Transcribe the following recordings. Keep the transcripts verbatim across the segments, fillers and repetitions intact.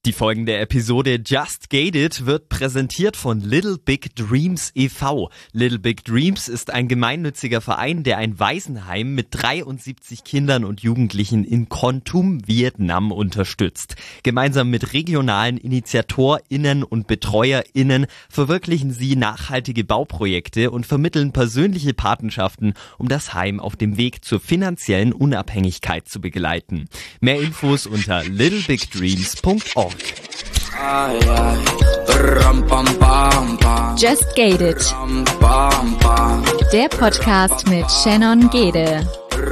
Die folgende Episode Just Gated wird präsentiert von Little Big Dreams e V Little Big Dreams ist ein gemeinnütziger Verein, der ein Waisenheim mit dreiundsiebzig Kindern und Jugendlichen in Kon Tum, Vietnam unterstützt. Gemeinsam mit regionalen InitiatorInnen und BetreuerInnen verwirklichen sie nachhaltige Bauprojekte und vermitteln persönliche Patenschaften, um das Heim auf dem Weg zur finanziellen Unabhängigkeit zu begleiten. Mehr Infos unter little big dreams punkt org. Just Gated, der Podcast mit Shannon Gede.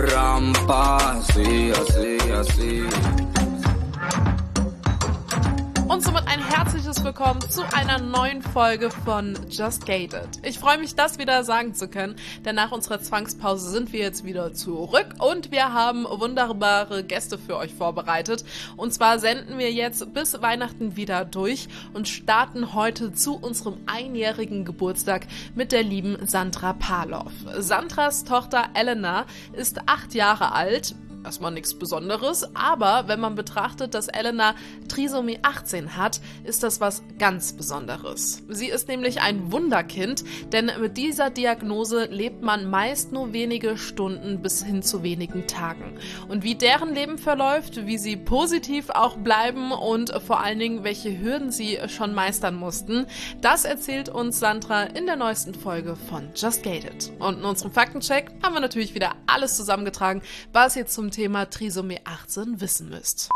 Und somit ein herzliches Willkommen zu einer neuen Folge von Just Gated. Ich freue mich, das wieder sagen zu können, denn nach unserer Zwangspause sind wir jetzt wieder zurück und wir haben wunderbare Gäste für euch vorbereitet. Und zwar senden wir jetzt bis Weihnachten wieder durch und starten heute zu unserem einjährigen Geburtstag mit der lieben Sandra Parloff. Sandras Tochter Elena ist acht Jahre alt. Erstmal nichts Besonderes, aber wenn man betrachtet, dass Elena Trisomie achtzehn hat, ist das was ganz Besonderes. Sie ist nämlich ein Wunderkind, denn mit dieser Diagnose lebt man meist nur wenige Stunden bis hin zu wenigen Tagen. Und wie deren Leben verläuft, wie sie positiv auch bleiben und vor allen Dingen, welche Hürden sie schon meistern mussten, das erzählt uns Sandra in der neuesten Folge von Just Gated. Und in unserem Faktencheck haben wir natürlich wieder alles zusammengetragen, was ihr zum Thema Trisomie achtzehn wissen müsst.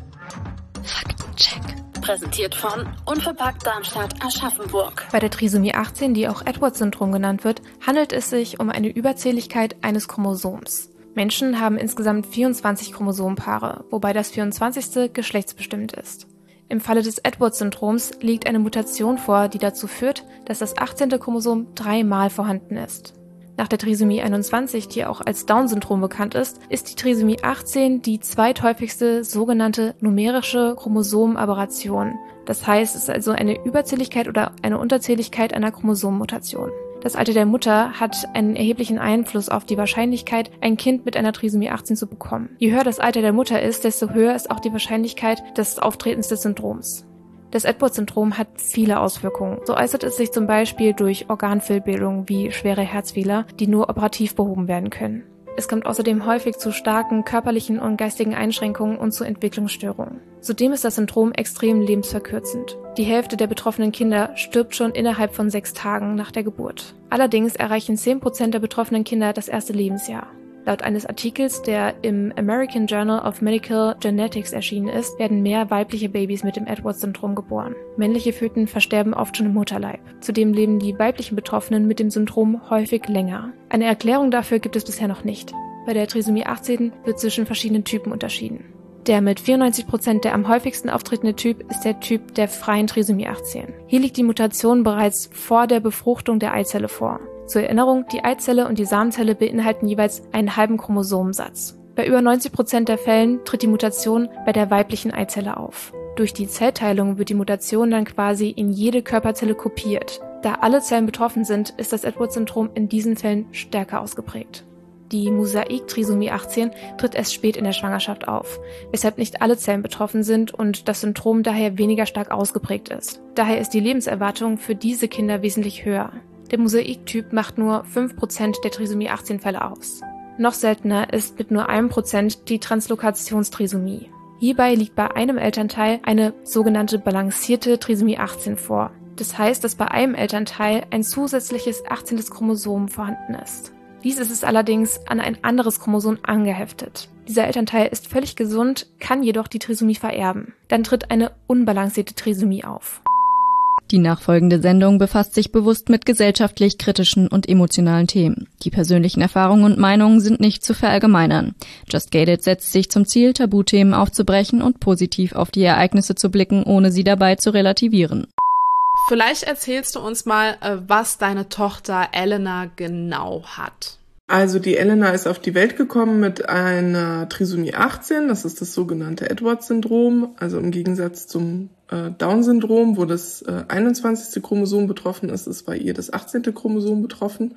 Faktencheck. Präsentiert von Unverpackt Darmstadt Aschaffenburg. Bei der Trisomie achtzehn, die auch Edwards-Syndrom genannt wird, handelt es sich um eine Überzähligkeit eines Chromosoms. Menschen haben insgesamt vierundzwanzig Chromosomenpaare, wobei das vierundzwanzigste geschlechtsbestimmt ist. Im Falle des Edwards-Syndroms liegt eine Mutation vor, die dazu führt, dass das achtzehnte Chromosom dreimal vorhanden ist. Nach der Trisomie einundzwanzig, die auch als Down-Syndrom bekannt ist, ist die Trisomie achtzehn die zweithäufigste sogenannte numerische Chromosomenaberration. Das heißt, es ist also eine Überzähligkeit oder eine Unterzähligkeit einer Chromosomenmutation. Das Alter der Mutter hat einen erheblichen Einfluss auf die Wahrscheinlichkeit, ein Kind mit einer Trisomie achtzehn zu bekommen. Je höher das Alter der Mutter ist, desto höher ist auch die Wahrscheinlichkeit des Auftretens des Syndroms. Das Edwards-Syndrom hat viele Auswirkungen. So äußert es sich zum Beispiel durch Organfehlbildungen wie schwere Herzfehler, die nur operativ behoben werden können. Es kommt außerdem häufig zu starken körperlichen und geistigen Einschränkungen und zu Entwicklungsstörungen. Zudem ist das Syndrom extrem lebensverkürzend. Die Hälfte der betroffenen Kinder stirbt schon innerhalb von sechs Tagen nach der Geburt. Allerdings erreichen zehn Prozent der betroffenen Kinder das erste Lebensjahr. Laut eines Artikels, der im American Journal of Medical Genetics erschienen ist, werden mehr weibliche Babys mit dem Edwards-Syndrom geboren. Männliche Föten versterben oft schon im Mutterleib. Zudem leben die weiblichen Betroffenen mit dem Syndrom häufig länger. Eine Erklärung dafür gibt es bisher noch nicht. Bei der Trisomie achtzehn wird zwischen verschiedenen Typen unterschieden. Der mit vierundneunzig Prozent der am häufigsten auftretende Typ ist der Typ der freien Trisomie achtzehn. Hier liegt die Mutation bereits vor der Befruchtung der Eizelle vor. Zur Erinnerung, die Eizelle und die Samenzelle beinhalten jeweils einen halben Chromosomensatz. Bei über neunzig Prozent der Fällen tritt die Mutation bei der weiblichen Eizelle auf. Durch die Zellteilung wird die Mutation dann quasi in jede Körperzelle kopiert. Da alle Zellen betroffen sind, ist das Edwards-Syndrom in diesen Fällen stärker ausgeprägt. Die Mosaik-Trisomie achtzehn tritt erst spät in der Schwangerschaft auf, weshalb nicht alle Zellen betroffen sind und das Syndrom daher weniger stark ausgeprägt ist. Daher ist die Lebenserwartung für diese Kinder wesentlich höher. Der Mosaik-Typ macht nur fünf Prozent der Trisomie achtzehn Fälle aus. Noch seltener ist mit nur einem Prozent die Translokationstrisomie. Hierbei liegt bei einem Elternteil eine sogenannte balancierte Trisomie achtzehn vor. Das heißt, dass bei einem Elternteil ein zusätzliches achtzehntes Chromosom vorhanden ist. Dies ist es allerdings an ein anderes Chromosom angeheftet. Dieser Elternteil ist völlig gesund, kann jedoch die Trisomie vererben. Dann tritt eine unbalancierte Trisomie auf. Die nachfolgende Sendung befasst sich bewusst mit gesellschaftlich kritischen und emotionalen Themen. Die persönlichen Erfahrungen und Meinungen sind nicht zu verallgemeinern. Just Gated setzt sich zum Ziel, Tabuthemen aufzubrechen und positiv auf die Ereignisse zu blicken, ohne sie dabei zu relativieren. Vielleicht erzählst du uns mal, was deine Tochter Elena genau hat. Also die Elena ist auf die Welt gekommen mit einer Trisomie achtzehn, das ist das sogenannte Edwards-Syndrom, also im Gegensatz zum äh, Down-Syndrom, wo das äh, einundzwanzigste Chromosom betroffen ist, ist bei ihr das achtzehnte Chromosom betroffen.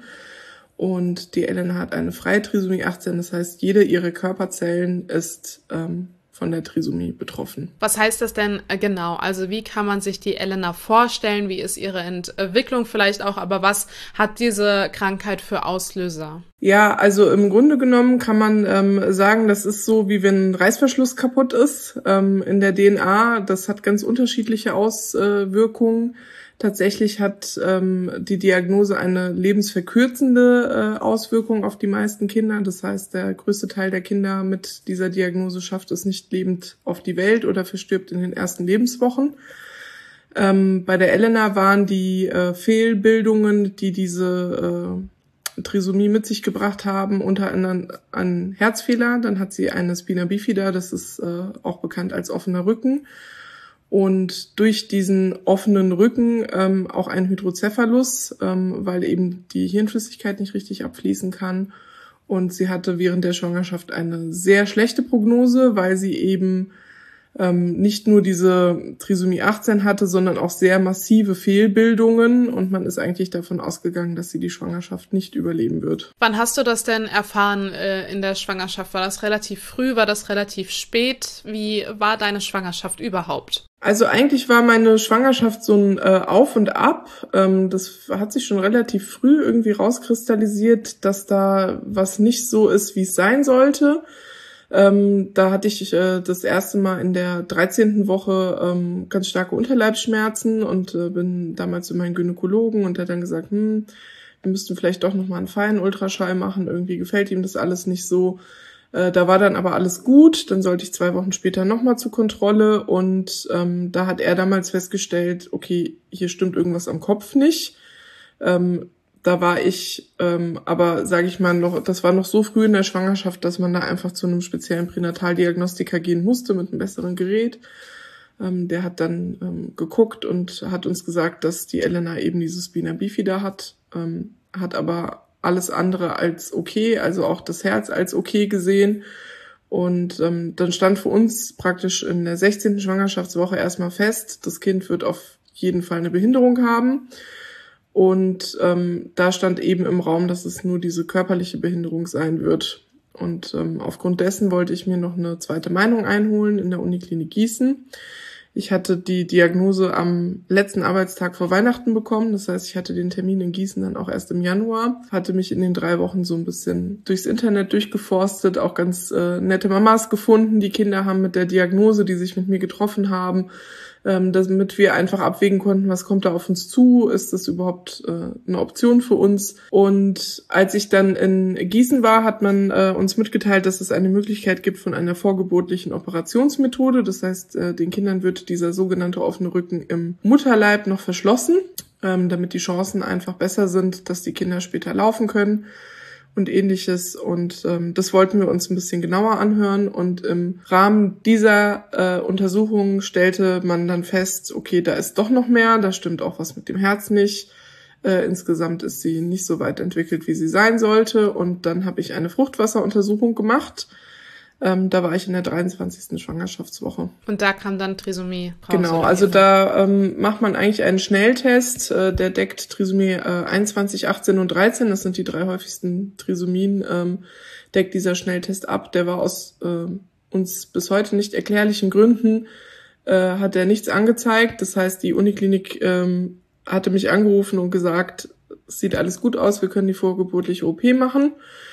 Und die Elena hat eine freie Trisomie achtzehn, das heißt, jede ihrer Körperzellen ist ähm, von der Trisomie betroffen. Was heißt das denn genau? Also wie kann man sich die Elena vorstellen? Wie ist ihre Entwicklung vielleicht auch? Aber was hat diese Krankheit für Auslöser? Ja, also im Grunde genommen kann man ähm, sagen, das ist so, wie wenn ein Reißverschluss kaputt ist ähm, in der D N A. Das hat ganz unterschiedliche Auswirkungen. Tatsächlich hat ähm, die Diagnose eine lebensverkürzende äh, Auswirkung auf die meisten Kinder. Das heißt, der größte Teil der Kinder mit dieser Diagnose schafft es nicht lebend auf die Welt oder verstirbt in den ersten Lebenswochen. Ähm, bei der Elena waren die äh, Fehlbildungen, die diese äh, Trisomie mit sich gebracht haben, unter anderem ein Herzfehler. Dann hat sie eine Spina bifida, das ist äh, auch bekannt als offener Rücken. Und durch diesen offenen Rücken ähm, auch ein Hydrocephalus, ähm, weil eben die Hirnflüssigkeit nicht richtig abfließen kann. Und sie hatte während der Schwangerschaft eine sehr schlechte Prognose, weil sie eben ähm, nicht nur diese Trisomie achtzehn hatte, sondern auch sehr massive Fehlbildungen. Und man ist eigentlich davon ausgegangen, dass sie die Schwangerschaft nicht überleben wird. Wann hast du das denn erfahren äh, in der Schwangerschaft? War das relativ früh? War das relativ spät? Wie war deine Schwangerschaft überhaupt? Also eigentlich war meine Schwangerschaft so ein äh, Auf und Ab. Ähm, das hat sich schon relativ früh irgendwie rauskristallisiert, dass da was nicht so ist, wie es sein sollte. Ähm, da hatte ich äh, das erste Mal in der dreizehnten Woche ähm, ganz starke Unterleibsschmerzen und äh, bin damals zu meinem Gynäkologen und der hat dann gesagt, hm, wir müssten vielleicht doch nochmal einen feinen Ultraschall machen. Irgendwie gefällt ihm das alles nicht so. Äh, da war dann aber alles gut. Dann sollte ich zwei Wochen später nochmal zur Kontrolle und ähm, da hat er damals festgestellt, okay, hier stimmt irgendwas am Kopf nicht. Ähm, Da war ich, ähm, aber sage ich mal noch, das war noch so früh in der Schwangerschaft, dass man da einfach zu einem speziellen Pränataldiagnostiker gehen musste mit einem besseren Gerät. Ähm, der hat dann ähm, geguckt und hat uns gesagt, dass die Elena eben diese Spina bifida hat, ähm, hat aber alles andere als okay, also auch das Herz als okay gesehen. Und ähm, dann stand für uns praktisch in der sechzehnten Schwangerschaftswoche erstmal fest, das Kind wird auf jeden Fall eine Behinderung haben. Und ähm, da stand eben im Raum, dass es nur diese körperliche Behinderung sein wird. Und ähm, aufgrund dessen wollte ich mir noch eine zweite Meinung einholen in der Uniklinik Gießen. Ich hatte die Diagnose am letzten Arbeitstag vor Weihnachten bekommen. Das heißt, ich hatte den Termin in Gießen dann auch erst im Januar. Hatte mich in den drei Wochen so ein bisschen durchs Internet durchgeforstet, auch ganz äh, nette Mamas gefunden, die Kinder haben mit der Diagnose, die sich mit mir getroffen haben, ähm, damit wir einfach abwägen konnten, was kommt da auf uns zu, ist das überhaupt äh, eine Option für uns. Und als ich dann in Gießen war, hat man äh, uns mitgeteilt, dass es eine Möglichkeit gibt von einer vorgeburtlichen Operationsmethode. Das heißt, äh, den Kindern wird dieser sogenannte offene Rücken im Mutterleib noch verschlossen, ähm, damit die Chancen einfach besser sind, dass die Kinder später laufen können und ähnliches. Und ähm, das wollten wir uns ein bisschen genauer anhören. Und im Rahmen dieser äh, Untersuchung stellte man dann fest, okay, da ist doch noch mehr, da stimmt auch was mit dem Herz nicht. Äh, insgesamt ist sie nicht so weit entwickelt, wie sie sein sollte. Und dann habe ich eine Fruchtwasseruntersuchung gemacht. Ähm, da war ich in der dreiundzwanzigsten Schwangerschaftswoche. Und da kam dann Trisomie raus? Genau, also da ähm, macht man eigentlich einen Schnelltest, äh, der deckt Trisomie äh, einundzwanzig, achtzehn und dreizehn, das sind die drei häufigsten Trisomien, ähm, deckt dieser Schnelltest ab. Der war aus äh, uns bis heute nicht erklärlichen Gründen, äh, hat er nichts angezeigt. Das heißt, die Uniklinik ähm, hatte mich angerufen und gesagt, es sieht alles gut aus, wir können die vorgeburtliche O P machen.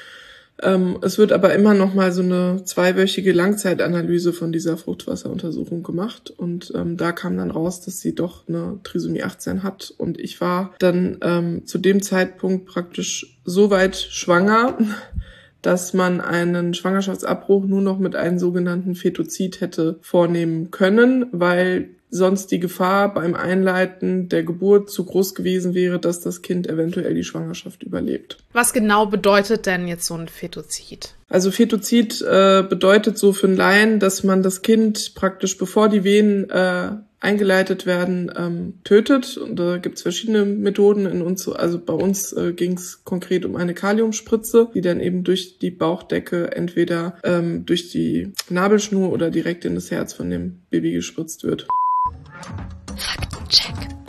Ähm, es wird aber immer noch mal so eine zweiwöchige Langzeitanalyse von dieser Fruchtwasseruntersuchung gemacht und ähm, da kam dann raus, dass sie doch eine Trisomie achtzehn hat und ich war dann ähm, zu dem Zeitpunkt praktisch so weit schwanger, dass man einen Schwangerschaftsabbruch nur noch mit einem sogenannten Fetozid hätte vornehmen können, weil sonst die Gefahr beim Einleiten der Geburt zu groß gewesen wäre, dass das Kind eventuell die Schwangerschaft überlebt. Was genau bedeutet denn jetzt so ein Fetozid? Also Fetozid äh, bedeutet so für einen Laien, dass man das Kind praktisch, bevor die Venen äh, eingeleitet werden, ähm, tötet. Und da gibt's verschiedene Methoden in uns. Also bei uns äh, ging es konkret um eine Kaliumspritze, die dann eben durch die Bauchdecke entweder ähm, durch die Nabelschnur oder direkt in das Herz von dem Baby gespritzt wird. Faktencheck.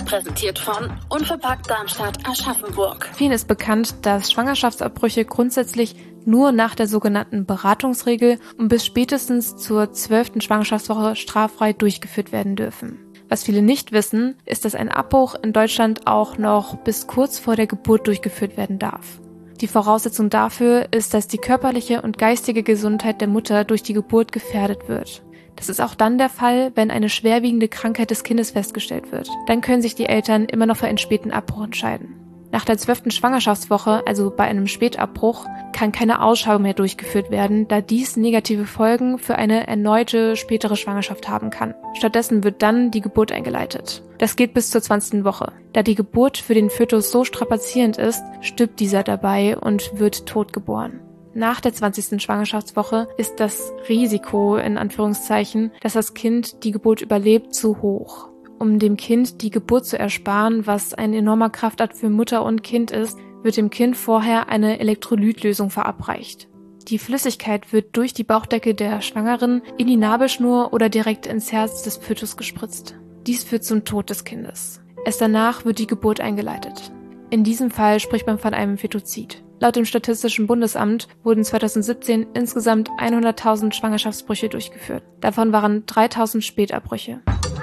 Präsentiert von Unverpackt Darmstadt Aschaffenburg. Vielen ist bekannt, dass Schwangerschaftsabbrüche grundsätzlich nur nach der sogenannten Beratungsregel und bis spätestens zur zwölften Schwangerschaftswoche straffrei durchgeführt werden dürfen. Was viele nicht wissen, ist, dass ein Abbruch in Deutschland auch noch bis kurz vor der Geburt durchgeführt werden darf. Die Voraussetzung dafür ist, dass die körperliche und geistige Gesundheit der Mutter durch die Geburt gefährdet wird. Das ist auch dann der Fall, wenn eine schwerwiegende Krankheit des Kindes festgestellt wird. Dann können sich die Eltern immer noch für einen späten Abbruch entscheiden. Nach der zwölften Schwangerschaftswoche, also bei einem Spätabbruch, kann keine Ausschabung mehr durchgeführt werden, da dies negative Folgen für eine erneute spätere Schwangerschaft haben kann. Stattdessen wird dann die Geburt eingeleitet. Das geht bis zur zwanzigsten Woche. Da die Geburt für den Fötus so strapazierend ist, stirbt dieser dabei und wird tot geboren. Nach der zwanzigsten Schwangerschaftswoche ist das Risiko, in Anführungszeichen, dass das Kind die Geburt überlebt, zu hoch. Um dem Kind die Geburt zu ersparen, was ein enormer Kraftakt für Mutter und Kind ist, wird dem Kind vorher eine Elektrolytlösung verabreicht. Die Flüssigkeit wird durch die Bauchdecke der Schwangeren in die Nabelschnur oder direkt ins Herz des Fötus gespritzt. Dies führt zum Tod des Kindes. Erst danach wird die Geburt eingeleitet. In diesem Fall spricht man von einem Fetozid. Laut dem Statistischen Bundesamt wurden zweitausendsiebzehn insgesamt hunderttausend Schwangerschaftsbrüche durchgeführt. Davon waren dreitausend Spätabbrüche.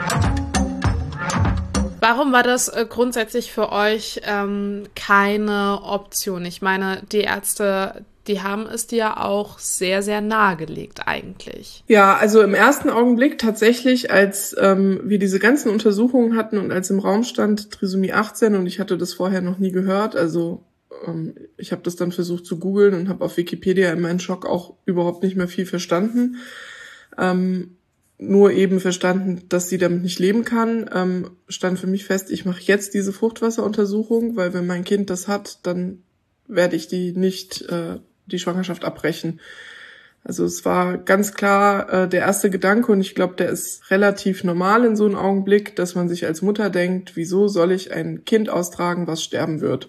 Warum war das äh, grundsätzlich für euch ähm, keine Option? Ich meine, die Ärzte, die haben es dir auch sehr, sehr nahegelegt eigentlich. Ja, also im ersten Augenblick tatsächlich, als ähm, wir diese ganzen Untersuchungen hatten und als im Raum stand Trisomie achtzehn und ich hatte das vorher noch nie gehört, also ähm, ich habe das dann versucht zu googeln und habe auf Wikipedia in meinem Schock auch überhaupt nicht mehr viel verstanden. Ähm, nur eben verstanden, dass sie damit nicht leben kann, ähm, stand für mich fest, ich mache jetzt diese Fruchtwasseruntersuchung, weil wenn mein Kind das hat, dann werde ich die nicht äh, die Schwangerschaft abbrechen. Also es war ganz klar äh, der erste Gedanke und ich glaube, der ist relativ normal in so einem Augenblick, dass man sich als Mutter denkt, wieso soll ich ein Kind austragen, was sterben wird?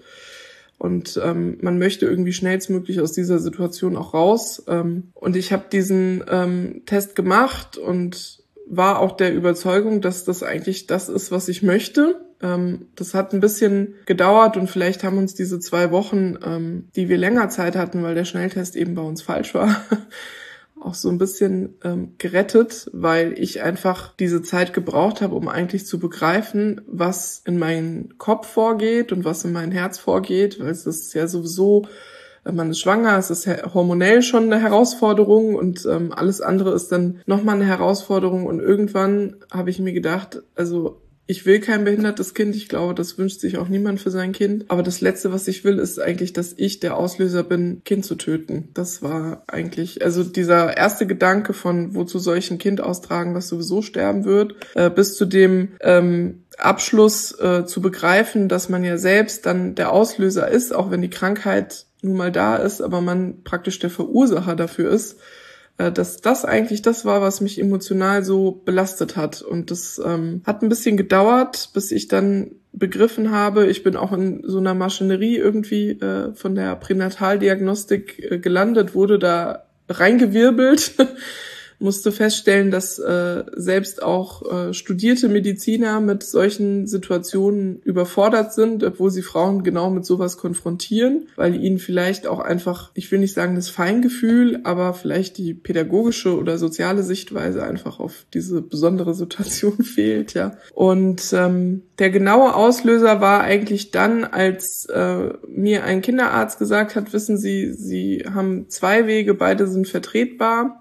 Und ähm, man möchte irgendwie schnellstmöglich aus dieser Situation auch raus. Ähm, und ich habe diesen ähm, Test gemacht und war auch der Überzeugung, dass das eigentlich das ist, was ich möchte. Ähm, das hat ein bisschen gedauert und vielleicht haben uns diese zwei Wochen, ähm, die wir länger Zeit hatten, weil der Schnelltest eben bei uns falsch war, auch so ein bisschen ähm, gerettet, weil ich einfach diese Zeit gebraucht habe, um eigentlich zu begreifen, was in meinem Kopf vorgeht und was in mein Herz vorgeht, weil es ist ja sowieso, man ist schwanger, es ist hormonell schon eine Herausforderung und ähm, alles andere ist dann nochmal eine Herausforderung und irgendwann habe ich mir gedacht, also ich will kein behindertes Kind, ich glaube, das wünscht sich auch niemand für sein Kind. Aber das Letzte, was ich will, ist eigentlich, dass ich der Auslöser bin, Kind zu töten. Das war eigentlich, also dieser erste Gedanke von, wozu soll ich ein Kind austragen, was sowieso sterben wird, äh, bis zu dem ähm, Abschluss äh, zu begreifen, dass man ja selbst dann der Auslöser ist, auch wenn die Krankheit nun mal da ist, aber man praktisch der Verursacher dafür ist, dass das eigentlich das war, was mich emotional so belastet hat. Und das ähm, hat ein bisschen gedauert, bis ich dann begriffen habe, ich bin auch in so einer Maschinerie irgendwie äh, von der Pränataldiagnostik äh, gelandet, wurde da reingewirbelt, musste feststellen, dass äh, selbst auch äh, studierte Mediziner mit solchen Situationen überfordert sind, obwohl sie Frauen genau mit sowas konfrontieren, weil ihnen vielleicht auch einfach, ich will nicht sagen das Feingefühl, aber vielleicht die pädagogische oder soziale Sichtweise einfach auf diese besondere Situation fehlt, ja. Und ähm, der genaue Auslöser war eigentlich dann, als äh, mir ein Kinderarzt gesagt hat, wissen Sie, Sie haben zwei Wege, beide sind vertretbar.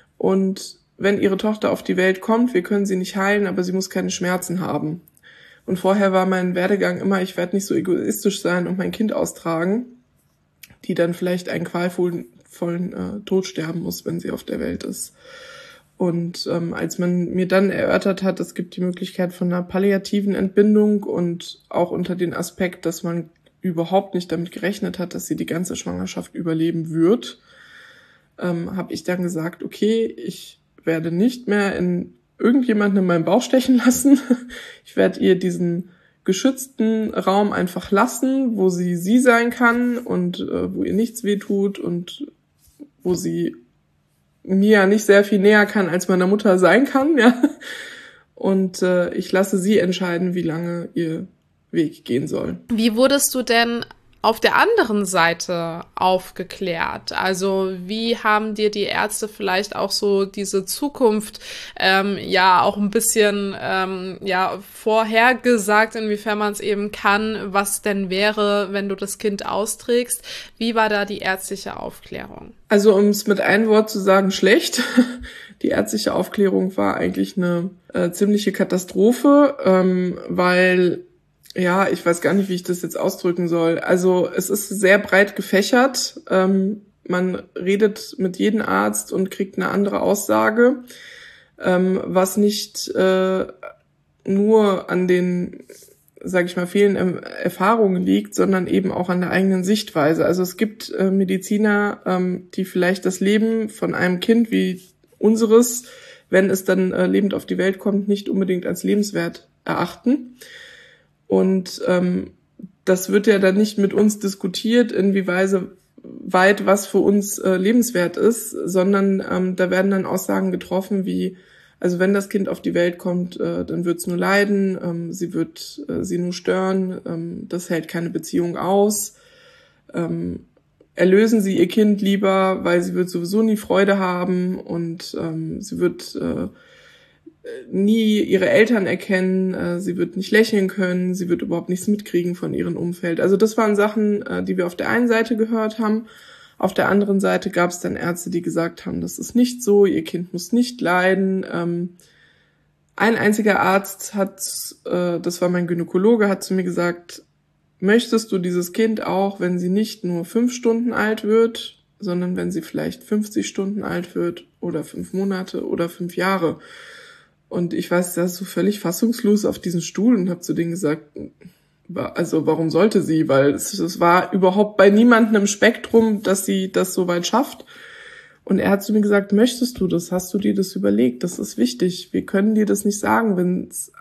Und wenn ihre Tochter auf die Welt kommt, wir können sie nicht heilen, aber sie muss keine Schmerzen haben. Und vorher war mein Werdegang immer, ich werde nicht so egoistisch sein und mein Kind austragen, die dann vielleicht einen qualvollen vollen, äh, Tod sterben muss, wenn sie auf der Welt ist. Und ähm, als man mir dann erörtert hat, es gibt die Möglichkeit von einer palliativen Entbindung und auch unter den Aspekt, dass man überhaupt nicht damit gerechnet hat, dass sie die ganze Schwangerschaft überleben wird, Ähm, habe ich dann gesagt, okay, ich werde nicht mehr in irgendjemanden in meinen Bauch stechen lassen. Ich werde ihr diesen geschützten Raum einfach lassen, wo sie sie sein kann und äh, wo ihr nichts wehtut und wo sie mir ja nicht sehr viel näher kann, als meiner Mutter sein kann, ja. und äh, ich lasse sie entscheiden, wie lange ihr Weg gehen soll. Wie wurdest du denn auf der anderen Seite aufgeklärt? Also wie haben dir die Ärzte vielleicht auch so diese Zukunft ähm, ja auch ein bisschen ähm, ja vorhergesagt, inwiefern man es eben kann, was denn wäre, wenn du das Kind austrägst? Wie war da die ärztliche Aufklärung? Also um es mit einem Wort zu sagen, schlecht. Die ärztliche Aufklärung war eigentlich eine äh, ziemliche Katastrophe, ähm, weil ja, ich weiß gar nicht, wie ich das jetzt ausdrücken soll. Also es ist sehr breit gefächert. Ähm, man redet mit jedem Arzt und kriegt eine andere Aussage, ähm, was nicht äh, nur an den, sage ich mal, fehlenden Erfahrungen liegt, sondern eben auch an der eigenen Sichtweise. Also es gibt äh, Mediziner, ähm, die vielleicht das Leben von einem Kind wie unseres, wenn es dann äh, lebend auf die Welt kommt, nicht unbedingt als lebenswert erachten. Und ähm, das wird ja dann nicht mit uns diskutiert, inwieweit weit was für uns äh, lebenswert ist, sondern ähm, da werden dann Aussagen getroffen wie, also wenn das Kind auf die Welt kommt, äh, dann wird es nur leiden, ähm, sie wird äh, sie nur stören, ähm, das hält keine Beziehung aus. Ähm, erlösen Sie Ihr Kind lieber, weil sie wird sowieso nie Freude haben und ähm, sie wird äh, nie ihre Eltern erkennen, äh, sie wird nicht lächeln können, sie wird überhaupt nichts mitkriegen von ihrem Umfeld. Also das waren Sachen, äh, die wir auf der einen Seite gehört haben. Auf der anderen Seite gab es dann Ärzte, die gesagt haben, das ist nicht so, ihr Kind muss nicht leiden. Ähm, ein einziger Arzt hat, äh, das war mein Gynäkologe, hat zu mir gesagt, möchtest du dieses Kind auch, wenn sie nicht nur fünf Stunden alt wird, sondern wenn sie vielleicht fünfzig Stunden alt wird oder fünf Monate oder fünf Jahre? Und ich weiß, da ist so völlig fassungslos auf diesen Stuhl und habe zu denen gesagt, also warum sollte sie? Weil es, es war überhaupt bei niemandem im Spektrum, dass sie das so weit schafft. Und er hat zu mir gesagt, möchtest du das? Hast du dir das überlegt? Das ist wichtig. Wir können dir das nicht sagen, wenn es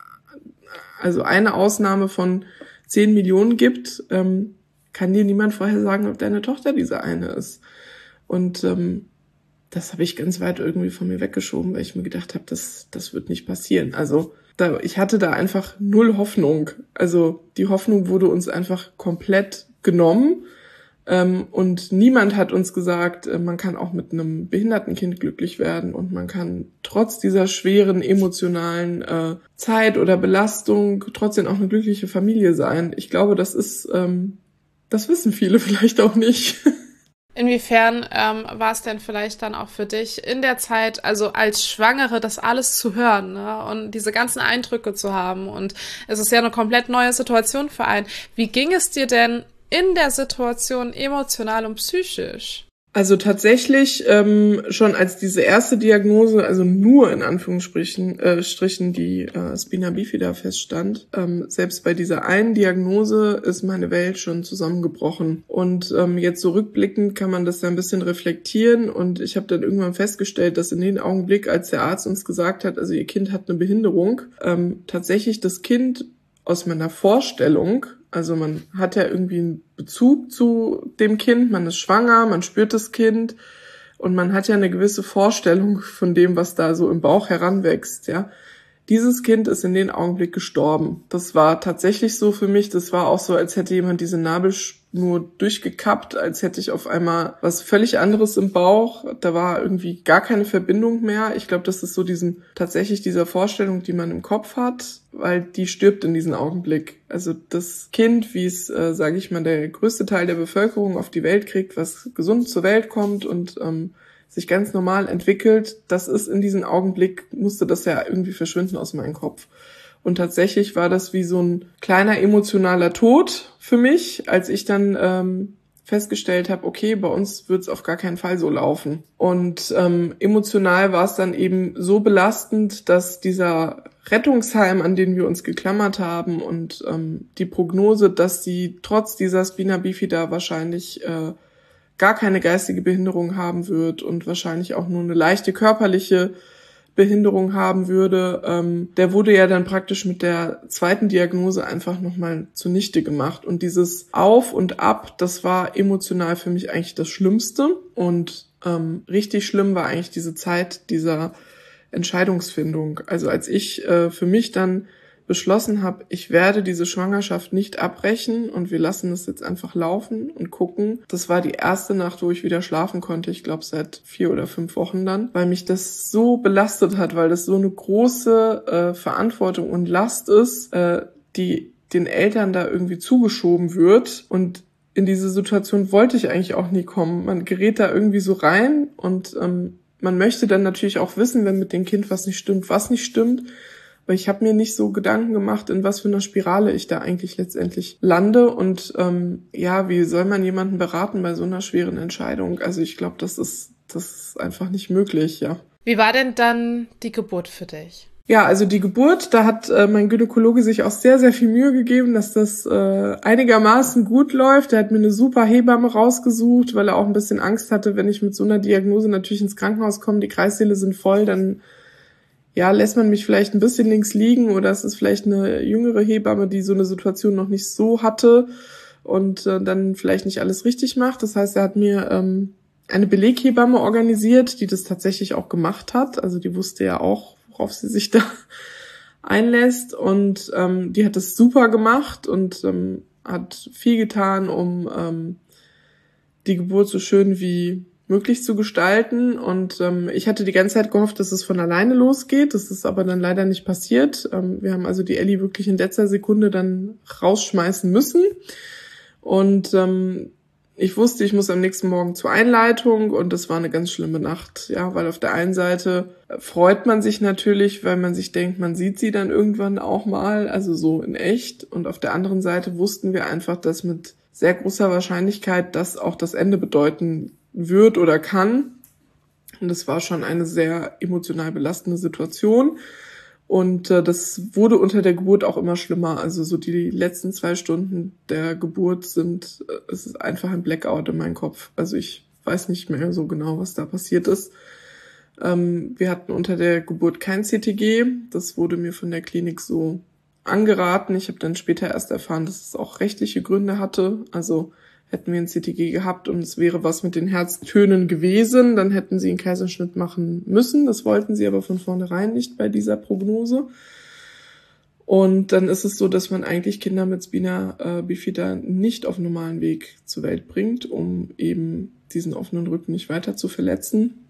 also eine Ausnahme von zehn Millionen gibt, ähm, kann dir niemand vorher sagen, ob deine Tochter diese eine ist. Und ähm, das habe ich ganz weit irgendwie von mir weggeschoben, weil ich mir gedacht habe, das das wird nicht passieren. Also da, ich hatte da einfach null Hoffnung. Also die Hoffnung wurde uns einfach komplett genommen. Ähm, und niemand hat uns gesagt, äh, man kann auch mit einem behinderten Kind glücklich werden und man kann trotz dieser schweren emotionalen äh, Zeit oder Belastung trotzdem auch eine glückliche Familie sein. Ich glaube, das ist, ähm, das wissen viele vielleicht auch nicht. Inwiefern ähm, war es denn vielleicht dann auch für dich in der Zeit, also als Schwangere, das alles zu hören, ne? Und diese ganzen Eindrücke zu haben? Und es ist ja eine komplett neue Situation für einen. Wie ging es dir denn in der Situation emotional und psychisch? Also tatsächlich ähm, schon als diese erste Diagnose, also nur in Anführungsstrichen äh, Strichen die äh, Spina bifida feststand, ähm, selbst bei dieser einen Diagnose ist meine Welt schon zusammengebrochen. Und ähm, jetzt so rückblickend kann man das ja ein bisschen reflektieren und ich habe dann irgendwann festgestellt, dass in dem Augenblick, als der Arzt uns gesagt hat, also ihr Kind hat eine Behinderung, ähm, tatsächlich das Kind aus meiner Vorstellung, also man hat ja irgendwie einen Bezug zu dem Kind, man ist schwanger, man spürt das Kind und man hat ja eine gewisse Vorstellung von dem, was da so im Bauch heranwächst, ja. Dieses Kind ist in dem Augenblick gestorben. Das war tatsächlich so für mich, das war auch so, als hätte jemand diese Nabelschnur durchgekappt, als hätte ich auf einmal was völlig anderes im Bauch. Da war irgendwie gar keine Verbindung mehr. Ich glaube, das ist so diesen tatsächlich dieser Vorstellung, die man im Kopf hat, weil die stirbt in diesem Augenblick. Also das Kind, wie es, äh, sage ich mal, der größte Teil der Bevölkerung auf die Welt kriegt, was gesund zur Welt kommt und ähm, sich ganz normal entwickelt, das ist in diesem Augenblick, musste das ja irgendwie verschwinden aus meinem Kopf. Und tatsächlich war das wie so ein kleiner emotionaler Tod für mich, als ich dann ähm, festgestellt habe, okay, bei uns wird es auf gar keinen Fall so laufen. Und ähm, emotional war es dann eben so belastend, dass dieser Rettungsheim, an den wir uns geklammert haben und ähm, die Prognose, dass sie trotz dieser Spina bifida wahrscheinlich äh, gar keine geistige Behinderung haben wird und wahrscheinlich auch nur eine leichte körperliche Behinderung haben würde, ähm, der wurde ja dann praktisch mit der zweiten Diagnose einfach nochmal zunichte gemacht. Und dieses Auf und Ab, das war emotional für mich eigentlich das Schlimmste. Und ähm, richtig schlimm war eigentlich diese Zeit dieser Entscheidungsfindung. Also als ich äh, für mich dann beschlossen habe, ich werde diese Schwangerschaft nicht abbrechen und wir lassen es jetzt einfach laufen und gucken. Das war die erste Nacht, wo ich wieder schlafen konnte, ich glaube seit vier oder fünf Wochen dann, weil mich das so belastet hat, weil das so eine große äh, Verantwortung und Last ist, äh, die den Eltern da irgendwie zugeschoben wird. Und in diese Situation wollte ich eigentlich auch nie kommen. Man gerät da irgendwie so rein und ähm, man möchte dann natürlich auch wissen, wenn mit dem Kind was nicht stimmt, was nicht stimmt. Aber ich habe mir nicht so Gedanken gemacht, in was für einer Spirale ich da eigentlich letztendlich lande. Und ähm, ja, wie soll man jemanden beraten bei so einer schweren Entscheidung? Also ich glaube, das ist, das ist einfach nicht möglich, ja. Wie war denn dann die Geburt für dich? Ja, also die Geburt, da hat äh, mein Gynäkologe sich auch sehr, sehr viel Mühe gegeben, dass das äh, einigermaßen gut läuft. Er hat mir eine super Hebamme rausgesucht, weil er auch ein bisschen Angst hatte, wenn ich mit so einer Diagnose natürlich ins Krankenhaus komme, die Kreissäle sind voll, dann ja, lässt man mich vielleicht ein bisschen links liegen oder es ist vielleicht eine jüngere Hebamme, die so eine Situation noch nicht so hatte und äh, dann vielleicht nicht alles richtig macht. Das heißt, er hat mir ähm, eine Beleghebamme organisiert, die das tatsächlich auch gemacht hat. Also die wusste ja auch, worauf sie sich da einlässt und ähm, die hat das super gemacht und ähm, hat viel getan, um ähm, die Geburt so schön wie möglich zu gestalten und ähm, ich hatte die ganze Zeit gehofft, dass es von alleine losgeht. Das ist aber dann leider nicht passiert. Ähm, wir haben also die Elli wirklich in letzter Sekunde dann rausschmeißen müssen und ähm, ich wusste, ich muss am nächsten Morgen zur Einleitung und das war eine ganz schlimme Nacht, ja, weil auf der einen Seite freut man sich natürlich, weil man sich denkt, man sieht sie dann irgendwann auch mal, also so in echt und auf der anderen Seite wussten wir einfach, dass mit sehr großer Wahrscheinlichkeit das auch das Ende bedeuten wird oder kann. Und das war schon eine sehr emotional belastende Situation. Und äh, das wurde unter der Geburt auch immer schlimmer. Also so die letzten zwei Stunden der Geburt sind, äh, es ist einfach ein Blackout in meinem Kopf. Also ich weiß nicht mehr so genau, was da passiert ist. Ähm, wir hatten unter der Geburt kein C T G. Das wurde mir von der Klinik so angeraten. Ich habe dann später erst erfahren, dass es auch rechtliche Gründe hatte. Also hätten wir ein C T G gehabt und es wäre was mit den Herztönen gewesen, dann hätten sie einen Kaiserschnitt machen müssen. Das wollten sie aber von vornherein nicht bei dieser Prognose. Und dann ist es so, dass man eigentlich Kinder mit Spina äh, bifida nicht auf normalen Weg zur Welt bringt, um eben diesen offenen Rücken nicht weiter zu verletzen.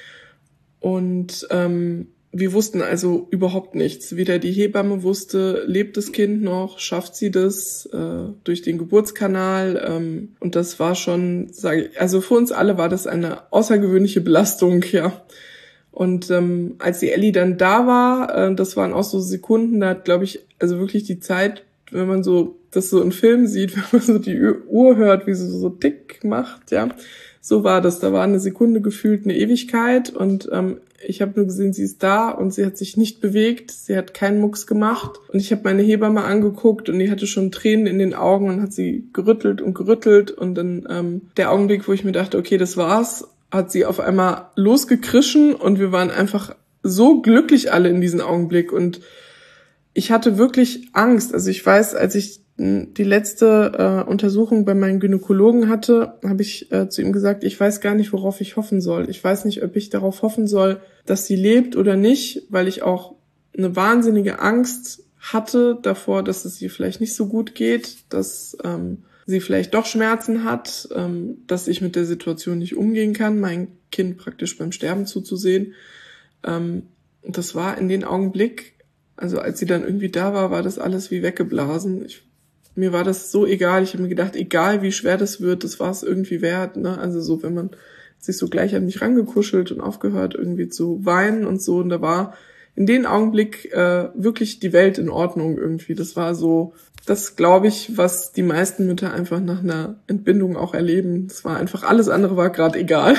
Und ähm, wir wussten also überhaupt nichts. Weder die Hebamme wusste, lebt das Kind noch, schafft sie das äh, durch den Geburtskanal. Ähm, und das war schon, sage ich, also für uns alle war das eine außergewöhnliche Belastung, ja. Und ähm, als die Elli dann da war, äh, das waren auch so Sekunden, da hat, glaube ich, also wirklich die Zeit, wenn man so das so im Film sieht, wenn man so die Uhr hört, wie sie so, so tick macht, ja. So war das. Da war eine Sekunde gefühlt eine Ewigkeit und ähm, ich habe nur gesehen, sie ist da und sie hat sich nicht bewegt, sie hat keinen Mucks gemacht und ich habe meine Hebamme angeguckt und die hatte schon Tränen in den Augen und hat sie gerüttelt und gerüttelt und dann ähm, der Augenblick, wo ich mir dachte, okay, das war's, hat sie auf einmal losgekrischen und wir waren einfach so glücklich alle in diesem Augenblick und ich hatte wirklich Angst. Also ich weiß, als ich die letzte äh, Untersuchung bei meinem Gynäkologen hatte, habe ich äh, zu ihm gesagt, ich weiß gar nicht, worauf ich hoffen soll. Ich weiß nicht, ob ich darauf hoffen soll, dass sie lebt oder nicht, weil ich auch eine wahnsinnige Angst hatte davor, dass es ihr vielleicht nicht so gut geht, dass ähm, sie vielleicht doch Schmerzen hat, ähm, dass ich mit der Situation nicht umgehen kann, mein Kind praktisch beim Sterben zuzusehen. Ähm, und das war in dem Augenblick, also als sie dann irgendwie da war, war das alles wie weggeblasen. Ich Mir war das so egal. Ich habe mir gedacht, egal wie schwer das wird, das war es irgendwie wert. Ne? Also so, wenn man sich so gleich an mich rangekuschelt und aufgehört irgendwie zu weinen und so. Und da war in dem Augenblick äh, wirklich die Welt in Ordnung irgendwie. Das war so, das glaube ich, was die meisten Mütter einfach nach einer Entbindung auch erleben. Das war einfach, alles andere war gerade egal.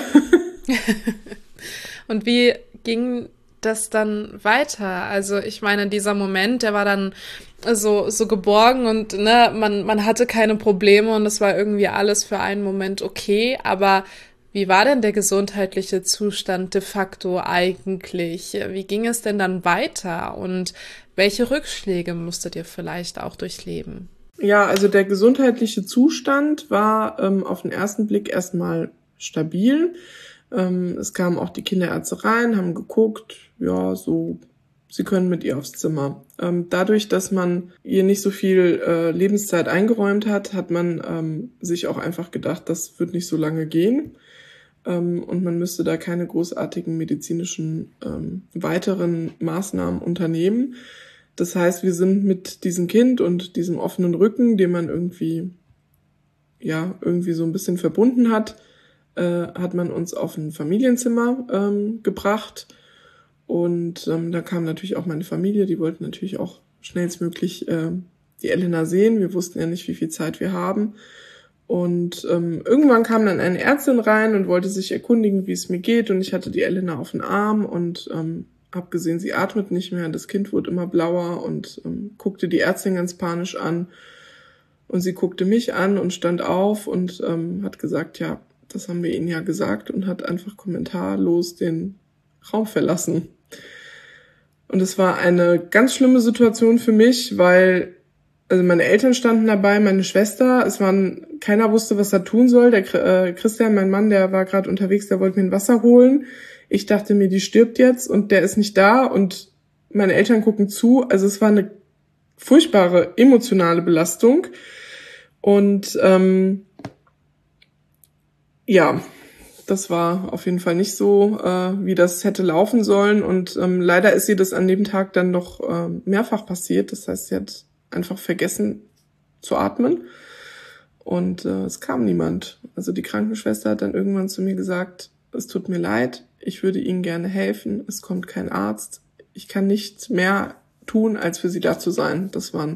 Und wie ging das dann weiter? Also ich meine, dieser Moment, der war dann so so geborgen und ne, man man hatte keine Probleme und es war irgendwie alles für einen Moment okay, aber wie war denn der gesundheitliche Zustand de facto eigentlich? Wie ging es denn dann weiter und welche Rückschläge musstet ihr vielleicht auch durchleben? Ja, also der gesundheitliche Zustand war ähm, auf den ersten Blick erstmal stabil. Ähm, es kamen auch die Kinderärzte rein, haben geguckt, ja, so, sie können mit ihr aufs Zimmer. Ähm, dadurch, dass man ihr nicht so viel äh, Lebenszeit eingeräumt hat, hat man ähm, sich auch einfach gedacht, das wird nicht so lange gehen. Ähm, und man müsste da keine großartigen medizinischen ähm, weiteren Maßnahmen unternehmen. Das heißt, wir sind mit diesem Kind und diesem offenen Rücken, den man irgendwie, ja, irgendwie so ein bisschen verbunden hat, äh, hat man uns auf ein Familienzimmer ähm, gebracht. Und ähm, da kam natürlich auch meine Familie, die wollten natürlich auch schnellstmöglich äh, die Elena sehen. Wir wussten ja nicht, wie viel Zeit wir haben. Und ähm, irgendwann kam dann eine Ärztin rein und wollte sich erkundigen, wie es mir geht. Und ich hatte die Elena auf den Arm und ähm, habe gesehen, sie atmet nicht mehr. Das Kind wurde immer blauer und ähm, guckte die Ärztin ganz panisch an. Und sie guckte mich an und stand auf und ähm, hat gesagt, ja, das haben wir Ihnen ja gesagt, und hat einfach kommentarlos den Raum verlassen. Und es war eine ganz schlimme Situation für mich, weil also meine Eltern standen dabei, meine Schwester, es waren, keiner wusste, was er tun soll. Der äh, Christian, mein Mann, der war gerade unterwegs, der wollte mir ein Wasser holen. Ich dachte mir, die stirbt jetzt und der ist nicht da und meine Eltern gucken zu. Also es war eine furchtbare emotionale Belastung. Und ähm, ja, das war auf jeden Fall nicht so, äh, wie das hätte laufen sollen. Und ähm, leider ist ihr das an dem Tag dann noch äh, mehrfach passiert. Das heißt, sie hat einfach vergessen zu atmen. Und äh, es kam niemand. Also die Krankenschwester hat dann irgendwann zu mir gesagt, es tut mir leid, ich würde Ihnen gerne helfen, es kommt kein Arzt. Ich kann nicht mehr tun, als für Sie da zu sein. Das waren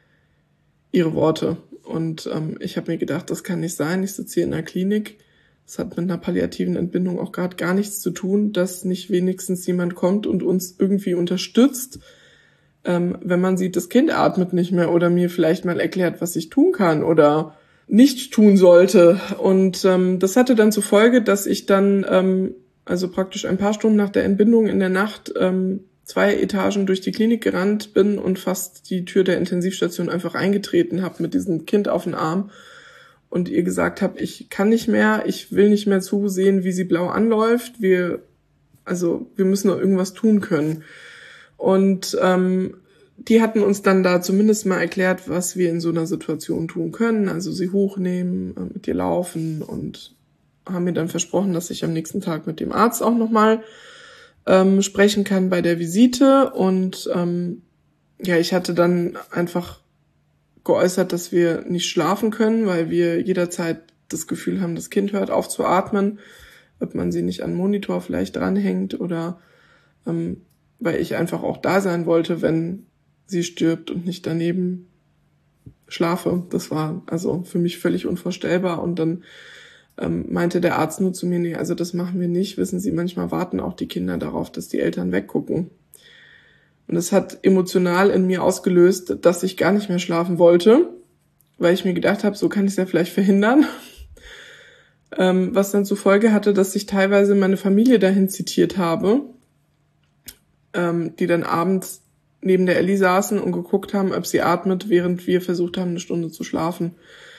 ihre Worte. Und ähm, ich habe mir gedacht, das kann nicht sein. Ich sitze hier in der Klinik. Das hat mit einer palliativen Entbindung auch gerade gar nichts zu tun, dass nicht wenigstens jemand kommt und uns irgendwie unterstützt, ähm, wenn man sieht, das Kind atmet nicht mehr oder mir vielleicht mal erklärt, was ich tun kann oder nicht tun sollte. Und ähm, das hatte dann zur Folge, dass ich dann, ähm, also praktisch ein paar Stunden nach der Entbindung in der Nacht, ähm, zwei Etagen durch die Klinik gerannt bin und fast die Tür der Intensivstation einfach eingetreten habe mit diesem Kind auf den Arm und ihr gesagt habe, ich kann nicht mehr, ich will nicht mehr zusehen, wie sie blau anläuft. Wir, also wir müssen noch irgendwas tun können. Und ähm, die hatten uns dann da zumindest mal erklärt, was wir in so einer Situation tun können. Also sie hochnehmen, mit ihr laufen und haben mir dann versprochen, dass ich am nächsten Tag mit dem Arzt auch nochmal ähm, sprechen kann bei der Visite. Und ähm, ja, ich hatte dann einfach geäußert, dass wir nicht schlafen können, weil wir jederzeit das Gefühl haben, das Kind hört auf zu atmen, ob man sie nicht an den Monitor vielleicht dranhängt oder ähm, weil ich einfach auch da sein wollte, wenn sie stirbt und nicht daneben schlafe. Das war also für mich völlig unvorstellbar. Und dann ähm, meinte der Arzt nur zu mir, nee, also das machen wir nicht. Wissen Sie, manchmal warten auch die Kinder darauf, dass die Eltern weggucken. Und das hat emotional in mir ausgelöst, dass ich gar nicht mehr schlafen wollte, weil ich mir gedacht habe, so kann ich es ja vielleicht verhindern. ähm, was dann zur Folge hatte, dass ich teilweise meine Familie dahin zitiert habe, ähm, die dann abends neben der Ellie saßen und geguckt haben, ob sie atmet, während wir versucht haben, eine Stunde zu schlafen.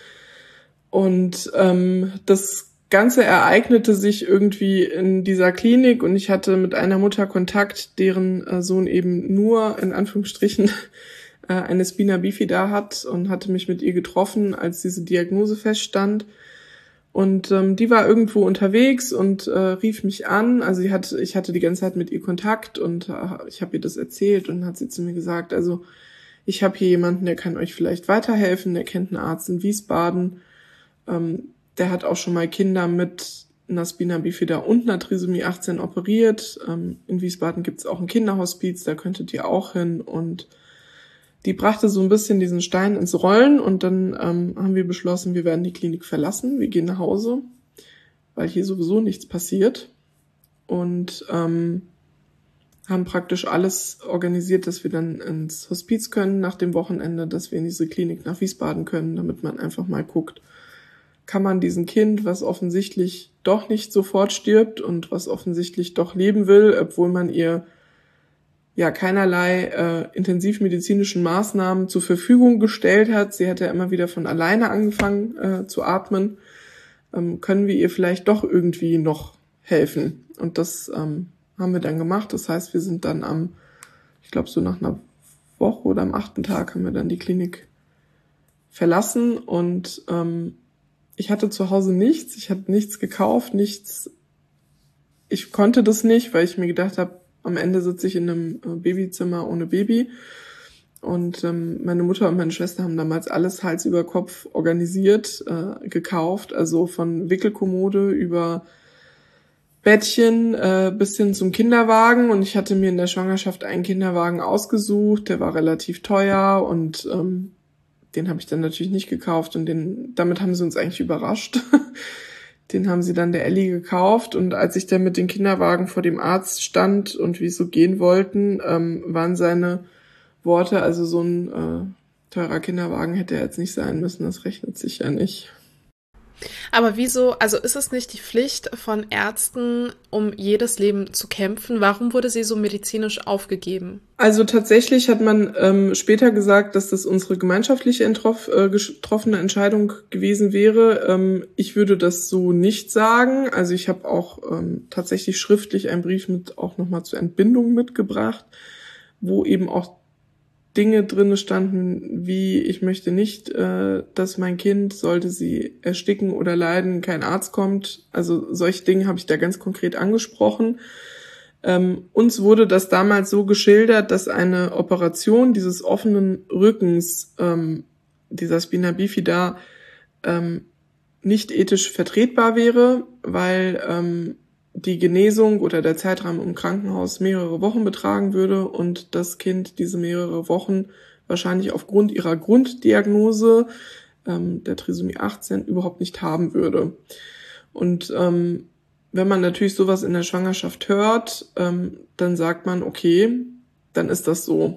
Und ähm, das Ganze ereignete sich irgendwie in dieser Klinik und ich hatte mit einer Mutter Kontakt, deren äh, Sohn eben nur, in Anführungsstrichen, äh, eine Spina bifida hat und hatte mich mit ihr getroffen, als diese Diagnose feststand. Und ähm, die war irgendwo unterwegs und äh, rief mich an. Also sie hat, ich hatte die ganze Zeit mit ihr Kontakt und äh, ich habe ihr das erzählt und hat sie zu mir gesagt, also ich habe hier jemanden, der kann euch vielleicht weiterhelfen, der kennt einen Arzt in Wiesbaden, ähm, der hat auch schon mal Kinder mit einer Spina bifida und einer Trisomie achtzehn operiert. Ähm, in Wiesbaden gibt's auch ein Kinderhospiz, da könntet ihr auch hin. Und die brachte so ein bisschen diesen Stein ins Rollen und dann ähm, haben wir beschlossen, wir werden die Klinik verlassen, wir gehen nach Hause, weil hier sowieso nichts passiert und ähm, haben praktisch alles organisiert, dass wir dann ins Hospiz können nach dem Wochenende, dass wir in diese Klinik nach Wiesbaden können, damit man einfach mal guckt, kann man diesem Kind, was offensichtlich doch nicht sofort stirbt und was offensichtlich doch leben will, obwohl man ihr ja keinerlei äh, intensivmedizinischen Maßnahmen zur Verfügung gestellt hat. Sie hat ja immer wieder von alleine angefangen äh, zu atmen. Ähm, können wir ihr vielleicht doch irgendwie noch helfen? Und das ähm, haben wir dann gemacht. Das heißt, wir sind dann am, ich glaube so nach einer Woche oder am achten Tag haben wir dann die Klinik verlassen und ähm, ich hatte zu Hause nichts, ich hatte nichts gekauft, nichts, ich konnte das nicht, weil ich mir gedacht habe, am Ende sitze ich in einem Babyzimmer ohne Baby und ähm, meine Mutter und meine Schwester haben damals alles Hals über Kopf organisiert, äh, gekauft, also von Wickelkommode über Bettchen äh, bis hin zum Kinderwagen und ich hatte mir in der Schwangerschaft einen Kinderwagen ausgesucht, der war relativ teuer und ähm, den habe ich dann natürlich nicht gekauft und den damit haben sie uns eigentlich überrascht. Den haben sie dann der Elli gekauft und als ich dann mit dem Kinderwagen vor dem Arzt stand und wir so gehen wollten, ähm, waren seine Worte, also so ein äh, teurer Kinderwagen hätte er jetzt nicht sein müssen, das rechnet sich ja nicht. Aber wieso, also ist es nicht die Pflicht von Ärzten, um jedes Leben zu kämpfen? Warum wurde sie so medizinisch aufgegeben? Also tatsächlich hat man ähm, später gesagt, dass das unsere gemeinschaftliche entroff, äh, getroffene Entscheidung gewesen wäre. Ähm, ich würde das so nicht sagen. Also ich habe auch ähm, tatsächlich schriftlich einen Brief mit auch nochmal zur Entbindung mitgebracht, wo eben auch Dinge drinne standen, wie ich möchte nicht, äh, dass mein Kind, sollte sie ersticken oder leiden, kein Arzt kommt. Also solche Dinge habe ich da ganz konkret angesprochen. Ähm, uns wurde das damals so geschildert, dass eine Operation dieses offenen Rückens, ähm, dieser Spina bifida, ähm, nicht ethisch vertretbar wäre, weil ähm, die Genesung oder der Zeitraum im Krankenhaus mehrere Wochen betragen würde und das Kind diese mehrere Wochen wahrscheinlich aufgrund ihrer Grunddiagnose, ähm, der Trisomie achtzehn, überhaupt nicht haben würde. Und ähm, wenn man natürlich sowas in der Schwangerschaft hört, ähm, dann sagt man, okay, dann ist das so.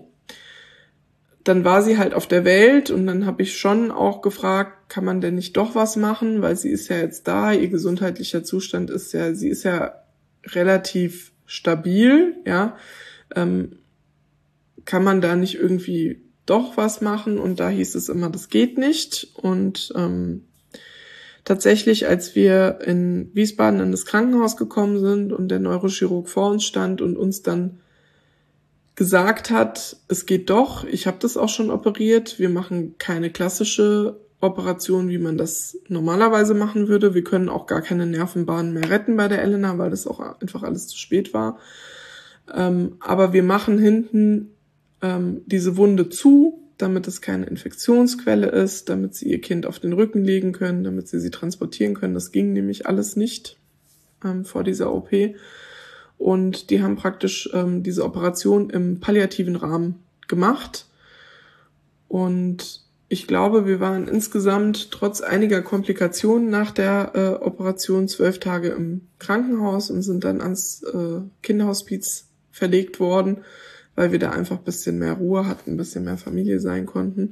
Dann war sie halt auf der Welt und dann habe ich schon auch gefragt, kann man denn nicht doch was machen, weil sie ist ja jetzt da, ihr gesundheitlicher Zustand ist ja, sie ist ja relativ stabil, ja, ähm, kann man da nicht irgendwie doch was machen? Und da hieß es immer, das geht nicht. Und ähm, tatsächlich, als wir in Wiesbaden in das Krankenhaus gekommen sind und der Neurochirurg vor uns stand und uns dann gesagt hat, es geht doch, ich habe das auch schon operiert, wir machen keine klassische Operation, wie man das normalerweise machen würde. Wir können auch gar keine Nervenbahnen mehr retten bei der Elena, weil das auch einfach alles zu spät war. Ähm, aber wir machen hinten ähm, diese Wunde zu, damit es keine Infektionsquelle ist, damit sie ihr Kind auf den Rücken legen können, damit sie sie transportieren können. Das ging nämlich alles nicht ähm, vor dieser O P. Und die haben praktisch ähm, diese Operation im palliativen Rahmen gemacht. Und ich glaube, wir waren insgesamt trotz einiger Komplikationen nach der äh, Operation zwölf Tage im Krankenhaus und sind dann ans äh, Kinderhospiz verlegt worden, weil wir da einfach ein bisschen mehr Ruhe hatten, ein bisschen mehr Familie sein konnten.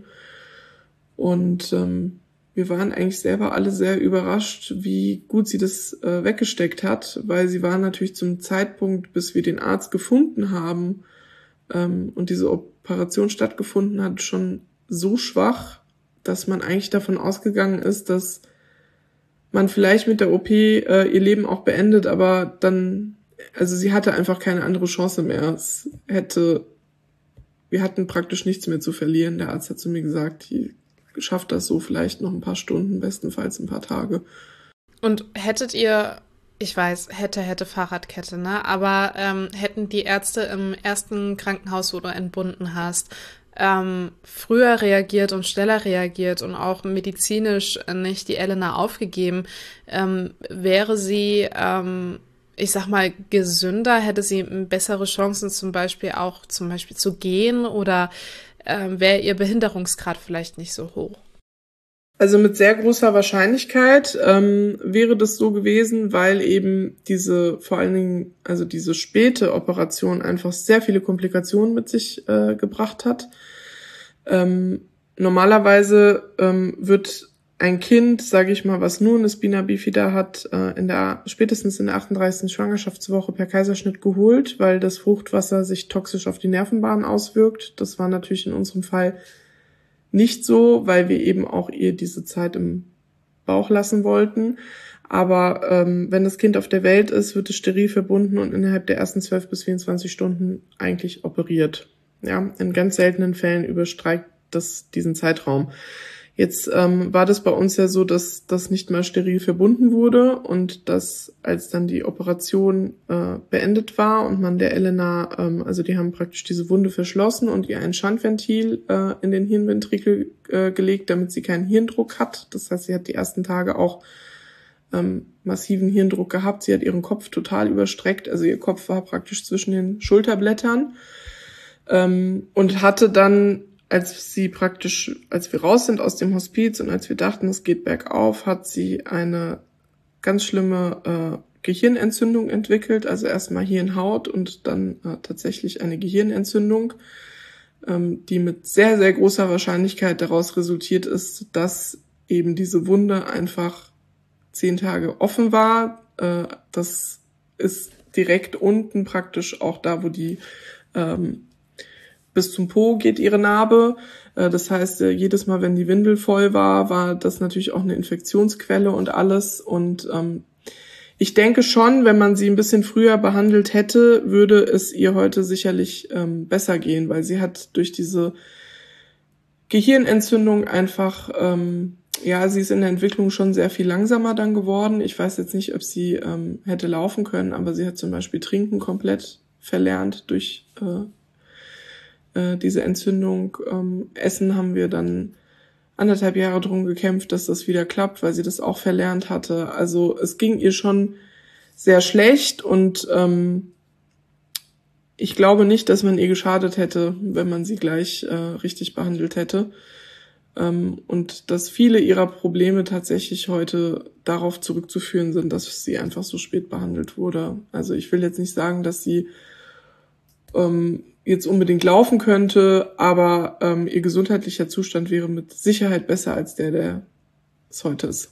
Und ähm, wir waren eigentlich selber alle sehr überrascht, wie gut sie das äh, weggesteckt hat, weil sie war natürlich zum Zeitpunkt, bis wir den Arzt gefunden haben ähm, und diese Operation stattgefunden hat, schon so schwach, dass man eigentlich davon ausgegangen ist, dass man vielleicht mit der O P äh, ihr Leben auch beendet, aber dann, also sie hatte einfach keine andere Chance mehr. Es hätte, wir hatten praktisch nichts mehr zu verlieren. Der Arzt hat zu mir gesagt, die schafft das so vielleicht noch ein paar Stunden, bestenfalls ein paar Tage. Und hättet ihr, ich weiß, hätte, hätte Fahrradkette, ne? Aber ähm, hätten die Ärzte im ersten Krankenhaus, wo du entbunden hast, ähm, früher reagiert und schneller reagiert und auch medizinisch nicht die Elena aufgegeben, ähm, wäre sie, ähm, ich sag mal, gesünder, hätte sie bessere Chancen zum Beispiel auch zum Beispiel zu gehen oder ähm, wäre ihr Behinderungsgrad vielleicht nicht so hoch? Also mit sehr großer Wahrscheinlichkeit ähm, wäre das so gewesen, weil eben diese, vor allen Dingen, also diese späte Operation einfach sehr viele Komplikationen mit sich äh, gebracht hat. Ähm, normalerweise ähm, wird ein Kind, sage ich mal, was nur eine Spina bifida hat, äh, in der spätestens in der achtunddreißigsten Schwangerschaftswoche per Kaiserschnitt geholt, weil das Fruchtwasser sich toxisch auf die Nervenbahn auswirkt. Das war natürlich in unserem Fall nicht so, weil wir eben auch ihr diese Zeit im Bauch lassen wollten. Aber ähm, wenn das Kind auf der Welt ist, wird es steril verbunden und innerhalb der ersten zwölf bis vierundzwanzig Stunden eigentlich operiert. Ja, in ganz seltenen Fällen überstreicht das diesen Zeitraum. Jetzt ähm, war das bei uns ja so, dass das nicht mal steril verbunden wurde und dass, als dann die Operation äh, beendet war und man der Elena, ähm, also die haben praktisch diese Wunde verschlossen und ihr ein Schandventil äh, in den Hirnventrikel äh, gelegt, damit sie keinen Hirndruck hat. Das heißt, sie hat die ersten Tage auch ähm, massiven Hirndruck gehabt. Sie hat ihren Kopf total überstreckt, also ihr Kopf war praktisch zwischen den Schulterblättern ähm, und hatte dann, als sie praktisch, als wir raus sind aus dem Hospiz und als wir dachten, es geht bergauf, hat sie eine ganz schlimme äh, Gehirnentzündung entwickelt, also erstmal Hirnhaut und dann äh, tatsächlich eine Gehirnentzündung, ähm, die mit sehr, sehr großer Wahrscheinlichkeit daraus resultiert ist, dass eben diese Wunde einfach zehn Tage offen war. Äh, das ist direkt unten praktisch auch da, wo die ähm, bis zum Po geht ihre Narbe. Das heißt, jedes Mal, wenn die Windel voll war, war das natürlich auch eine Infektionsquelle und alles. Und ähm, ich denke schon, wenn man sie ein bisschen früher behandelt hätte, würde es ihr heute sicherlich ähm, besser gehen, weil sie hat durch diese Gehirnentzündung einfach, ähm, ja, sie ist in der Entwicklung schon sehr viel langsamer dann geworden. Ich weiß jetzt nicht, ob sie ähm, hätte laufen können, aber sie hat zum Beispiel Trinken komplett verlernt durch äh, diese Entzündung. Ähm, Essen haben wir dann anderthalb Jahre drum gekämpft, dass das wieder klappt, weil sie das auch verlernt hatte. Also es ging ihr schon sehr schlecht und ähm, ich glaube nicht, dass man ihr geschadet hätte, wenn man sie gleich äh, richtig behandelt hätte. Ähm, und dass viele ihrer Probleme tatsächlich heute darauf zurückzuführen sind, dass sie einfach so spät behandelt wurde. Also ich will jetzt nicht sagen, dass sie ähm, jetzt unbedingt laufen könnte, aber ähm, ihr gesundheitlicher Zustand wäre mit Sicherheit besser als der, der es heute ist.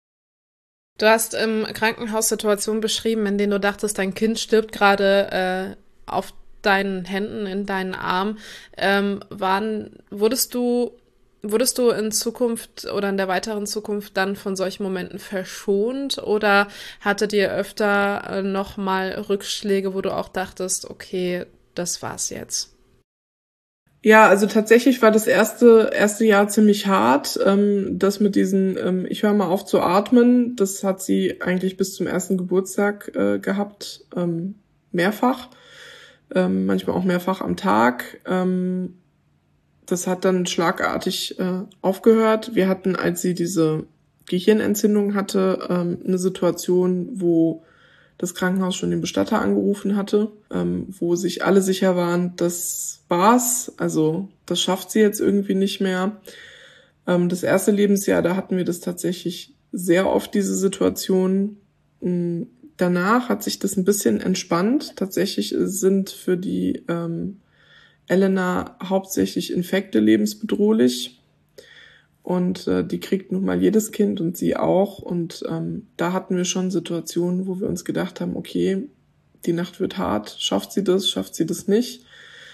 Du hast im Krankenhaus Situationen beschrieben, in denen du dachtest, dein Kind stirbt gerade äh, auf deinen Händen, in deinen Armen. Ähm, waren, wurdest du, wurdest du in Zukunft oder in der weiteren Zukunft dann von solchen Momenten verschont oder hattet ihr öfter äh, nochmal Rückschläge, wo du auch dachtest, okay, das war's jetzt? Ja, also tatsächlich war das erste erste Jahr ziemlich hart. Ähm, das mit diesen, ähm, ich höre mal auf zu atmen, das hat sie eigentlich bis zum ersten Geburtstag äh, gehabt, ähm, mehrfach, ähm, manchmal auch mehrfach am Tag. Ähm, das hat dann schlagartig äh, aufgehört. Wir hatten, als sie diese Gehirnentzündung hatte, ähm, eine Situation, wo das Krankenhaus schon den Bestatter angerufen hatte, ähm, wo sich alle sicher waren, das war's, also das schafft sie jetzt irgendwie nicht mehr. Ähm, das erste Lebensjahr, da hatten wir das tatsächlich sehr oft, diese Situation. Ähm, danach hat sich das ein bisschen entspannt. Tatsächlich sind für die ähm, Elena hauptsächlich Infekte lebensbedrohlich. Und äh, die kriegt nun mal jedes Kind und sie auch. Und ähm, da hatten wir schon Situationen, wo wir uns gedacht haben, okay, die Nacht wird hart, schafft sie das, schafft sie das nicht?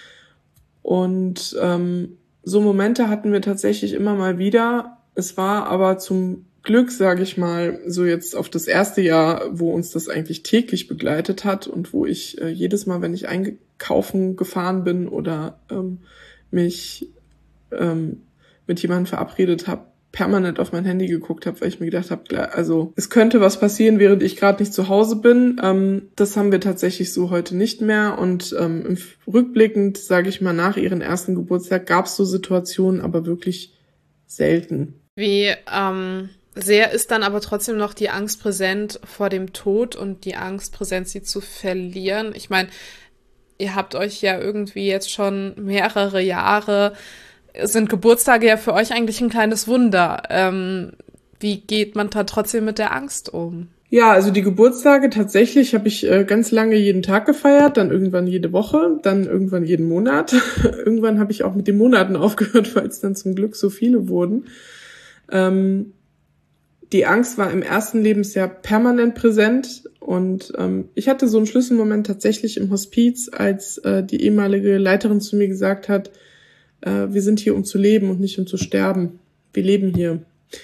Und ähm, so Momente hatten wir tatsächlich immer mal wieder. Es war aber zum Glück, sage ich mal, so jetzt auf das erste Jahr, wo uns das eigentlich täglich begleitet hat und wo ich äh, jedes Mal, wenn ich einkaufen gefahren bin oder ähm, mich ähm, mit jemandem verabredet habe, permanent auf mein Handy geguckt habe, weil ich mir gedacht habe, also es könnte was passieren, während ich gerade nicht zu Hause bin. Ähm, das haben wir tatsächlich so heute nicht mehr. Und ähm, rückblickend, sage ich mal, nach ihrem ersten Geburtstag gab es so Situationen, aber wirklich selten. Wie ähm, sehr ist dann aber trotzdem noch die Angst präsent vor dem Tod und die Angst präsent, sie zu verlieren? Ich meine, ihr habt euch ja irgendwie jetzt schon mehrere Jahre, sind Geburtstage ja für euch eigentlich ein kleines Wunder. Ähm, wie geht man da trotzdem mit der Angst um? Ja, also die Geburtstage tatsächlich habe ich äh, ganz lange jeden Tag gefeiert, dann irgendwann jede Woche, dann irgendwann jeden Monat. Irgendwann habe ich auch mit den Monaten aufgehört, weil es dann zum Glück so viele wurden. Ähm, die Angst war im ersten Lebensjahr permanent präsent und ähm, ich hatte so einen Schlüsselmoment tatsächlich im Hospiz, als äh, die ehemalige Leiterin zu mir gesagt hat, wir sind hier, um zu leben und nicht um zu sterben. Wir leben hier.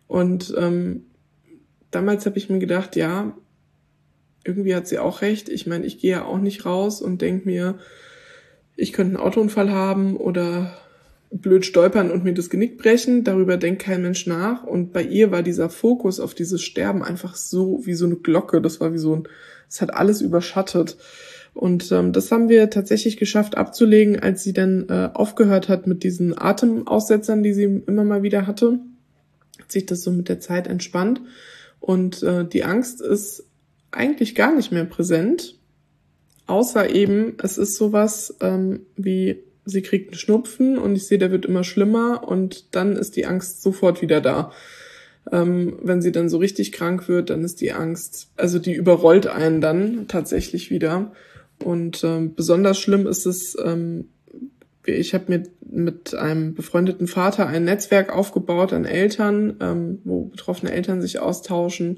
Und ähm, damals habe ich mir gedacht, ja, irgendwie hat sie auch recht. Ich meine, ich gehe ja auch nicht raus und denke mir, ich könnte einen Autounfall haben oder blöd stolpern und mir das Genick brechen. Darüber denkt kein Mensch nach. Und bei ihr war dieser Fokus auf dieses Sterben einfach so wie so eine Glocke. Das war wie so ein, es hat alles überschattet. Und ähm, das haben wir tatsächlich geschafft abzulegen, als sie dann äh, aufgehört hat mit diesen Atemaussetzern, die sie immer mal wieder hatte. Hat sich das so mit der Zeit entspannt. Und äh, die Angst ist eigentlich gar nicht mehr präsent. Außer eben, es ist sowas ähm, wie, sie kriegt einen Schnupfen und ich sehe, der wird immer schlimmer und dann ist die Angst sofort wieder da. Ähm, wenn sie dann so richtig krank wird, dann ist die Angst, also die überrollt einen dann tatsächlich wieder. Und ähm, besonders schlimm ist es, ähm, ich habe mir mit einem befreundeten Vater ein Netzwerk aufgebaut an Eltern, ähm, wo betroffene Eltern sich austauschen.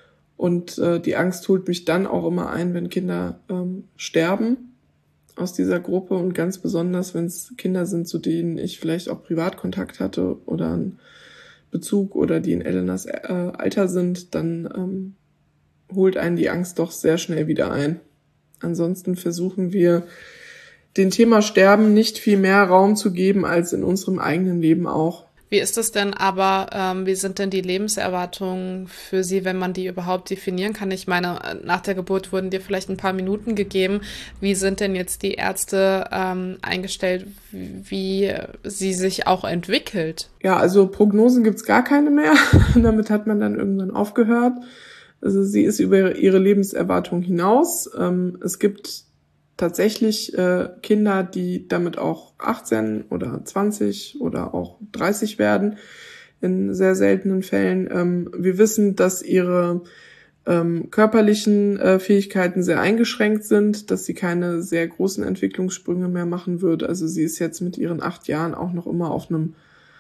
Und äh, die Angst holt mich dann auch immer ein, wenn Kinder ähm, sterben aus dieser Gruppe und ganz besonders, wenn es Kinder sind, zu denen ich vielleicht auch Privatkontakt hatte oder einen Bezug oder die in Elenas äh, Alter sind, dann ähm, holt einen die Angst doch sehr schnell wieder ein. Ansonsten versuchen wir, dem Thema Sterben nicht viel mehr Raum zu geben als in unserem eigenen Leben auch. Wie ist es denn aber, ähm, wie sind denn die Lebenserwartungen für Sie, wenn man die überhaupt definieren kann? Ich meine, nach der Geburt wurden dir vielleicht ein paar Minuten gegeben. Wie sind denn jetzt die Ärzte ähm, eingestellt, wie sie sich auch entwickelt? Ja, also Prognosen gibt's gar keine mehr. Damit hat man dann irgendwann aufgehört. Also sie ist über ihre Lebenserwartung hinaus. Ähm, es gibt tatsächlich äh, Kinder, die damit auch achtzehn oder zwanzig oder auch dreißig werden, in sehr seltenen Fällen. Ähm, wir wissen, dass ihre ähm, körperlichen äh, Fähigkeiten sehr eingeschränkt sind, dass sie keine sehr großen Entwicklungssprünge mehr machen wird. Also sie ist jetzt mit ihren acht Jahren auch noch immer auf einem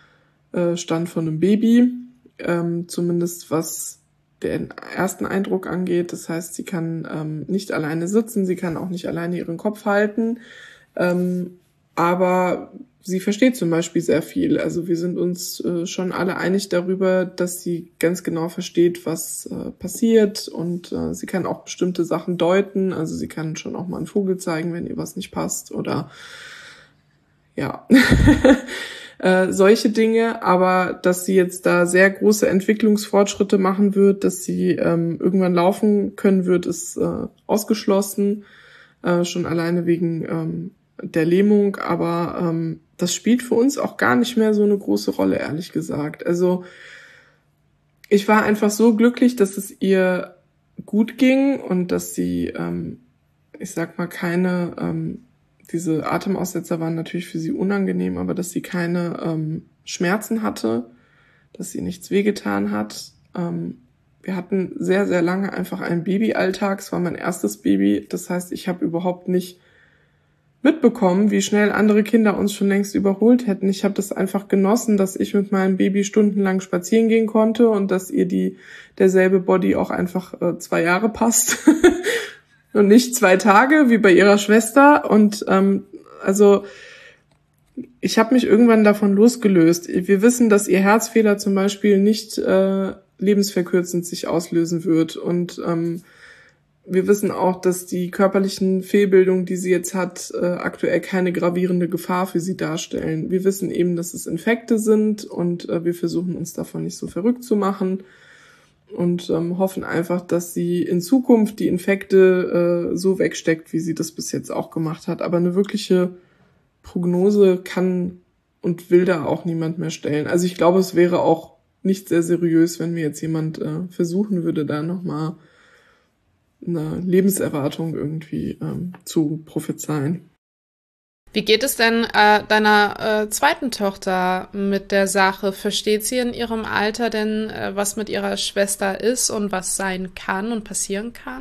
äh, Stand von einem Baby, ähm, zumindest was den ersten Eindruck angeht. Das heißt, sie kann ähm, nicht alleine sitzen, sie kann auch nicht alleine ihren Kopf halten, ähm, aber sie versteht zum Beispiel sehr viel. Also wir sind uns äh, schon alle einig darüber, dass sie ganz genau versteht, was äh, passiert und äh, sie kann auch bestimmte Sachen deuten. Also sie kann schon auch mal einen Vogel zeigen, wenn ihr was nicht passt oder ja. Äh, solche Dinge, aber dass sie jetzt da sehr große Entwicklungsfortschritte machen wird, dass sie ähm, irgendwann laufen können wird, ist äh, ausgeschlossen, äh, schon alleine wegen ähm, der Lähmung, aber ähm, das spielt für uns auch gar nicht mehr so eine große Rolle, ehrlich gesagt. Also ich war einfach so glücklich, dass es ihr gut ging und dass sie, ähm, ich sag mal, keine ähm, diese Atemaussetzer waren natürlich für sie unangenehm, aber dass sie keine ähm, Schmerzen hatte, dass sie nichts wehgetan hat. Ähm, wir hatten sehr, sehr lange einfach einen Babyalltag. Es war mein erstes Baby. Das heißt, ich habe überhaupt nicht mitbekommen, wie schnell andere Kinder uns schon längst überholt hätten. Ich habe das einfach genossen, dass ich mit meinem Baby stundenlang spazieren gehen konnte und dass ihr die derselbe Body auch einfach äh, zwei Jahre passt. Und nicht zwei Tage, wie bei ihrer Schwester. Und ähm, also ich habe mich irgendwann davon losgelöst. Wir wissen, dass ihr Herzfehler zum Beispiel nicht äh, lebensverkürzend sich auslösen wird. Und ähm, wir wissen auch, dass die körperlichen Fehlbildungen, die sie jetzt hat, äh, aktuell keine gravierende Gefahr für sie darstellen. Wir wissen eben, dass es Infekte sind und äh, wir versuchen uns davon nicht so verrückt zu machen. Und ähm, hoffen einfach, dass sie in Zukunft die Infekte äh, so wegsteckt, wie sie das bis jetzt auch gemacht hat. Aber eine wirkliche Prognose kann und will da auch niemand mehr stellen. Also ich glaube, es wäre auch nicht sehr seriös, wenn mir jetzt jemand äh, versuchen würde, da nochmal eine Lebenserwartung irgendwie ähm, zu prophezeien. Wie geht es denn äh, deiner äh, zweiten Tochter mit der Sache? Versteht sie in ihrem Alter denn, äh, was mit ihrer Schwester ist und was sein kann und passieren kann?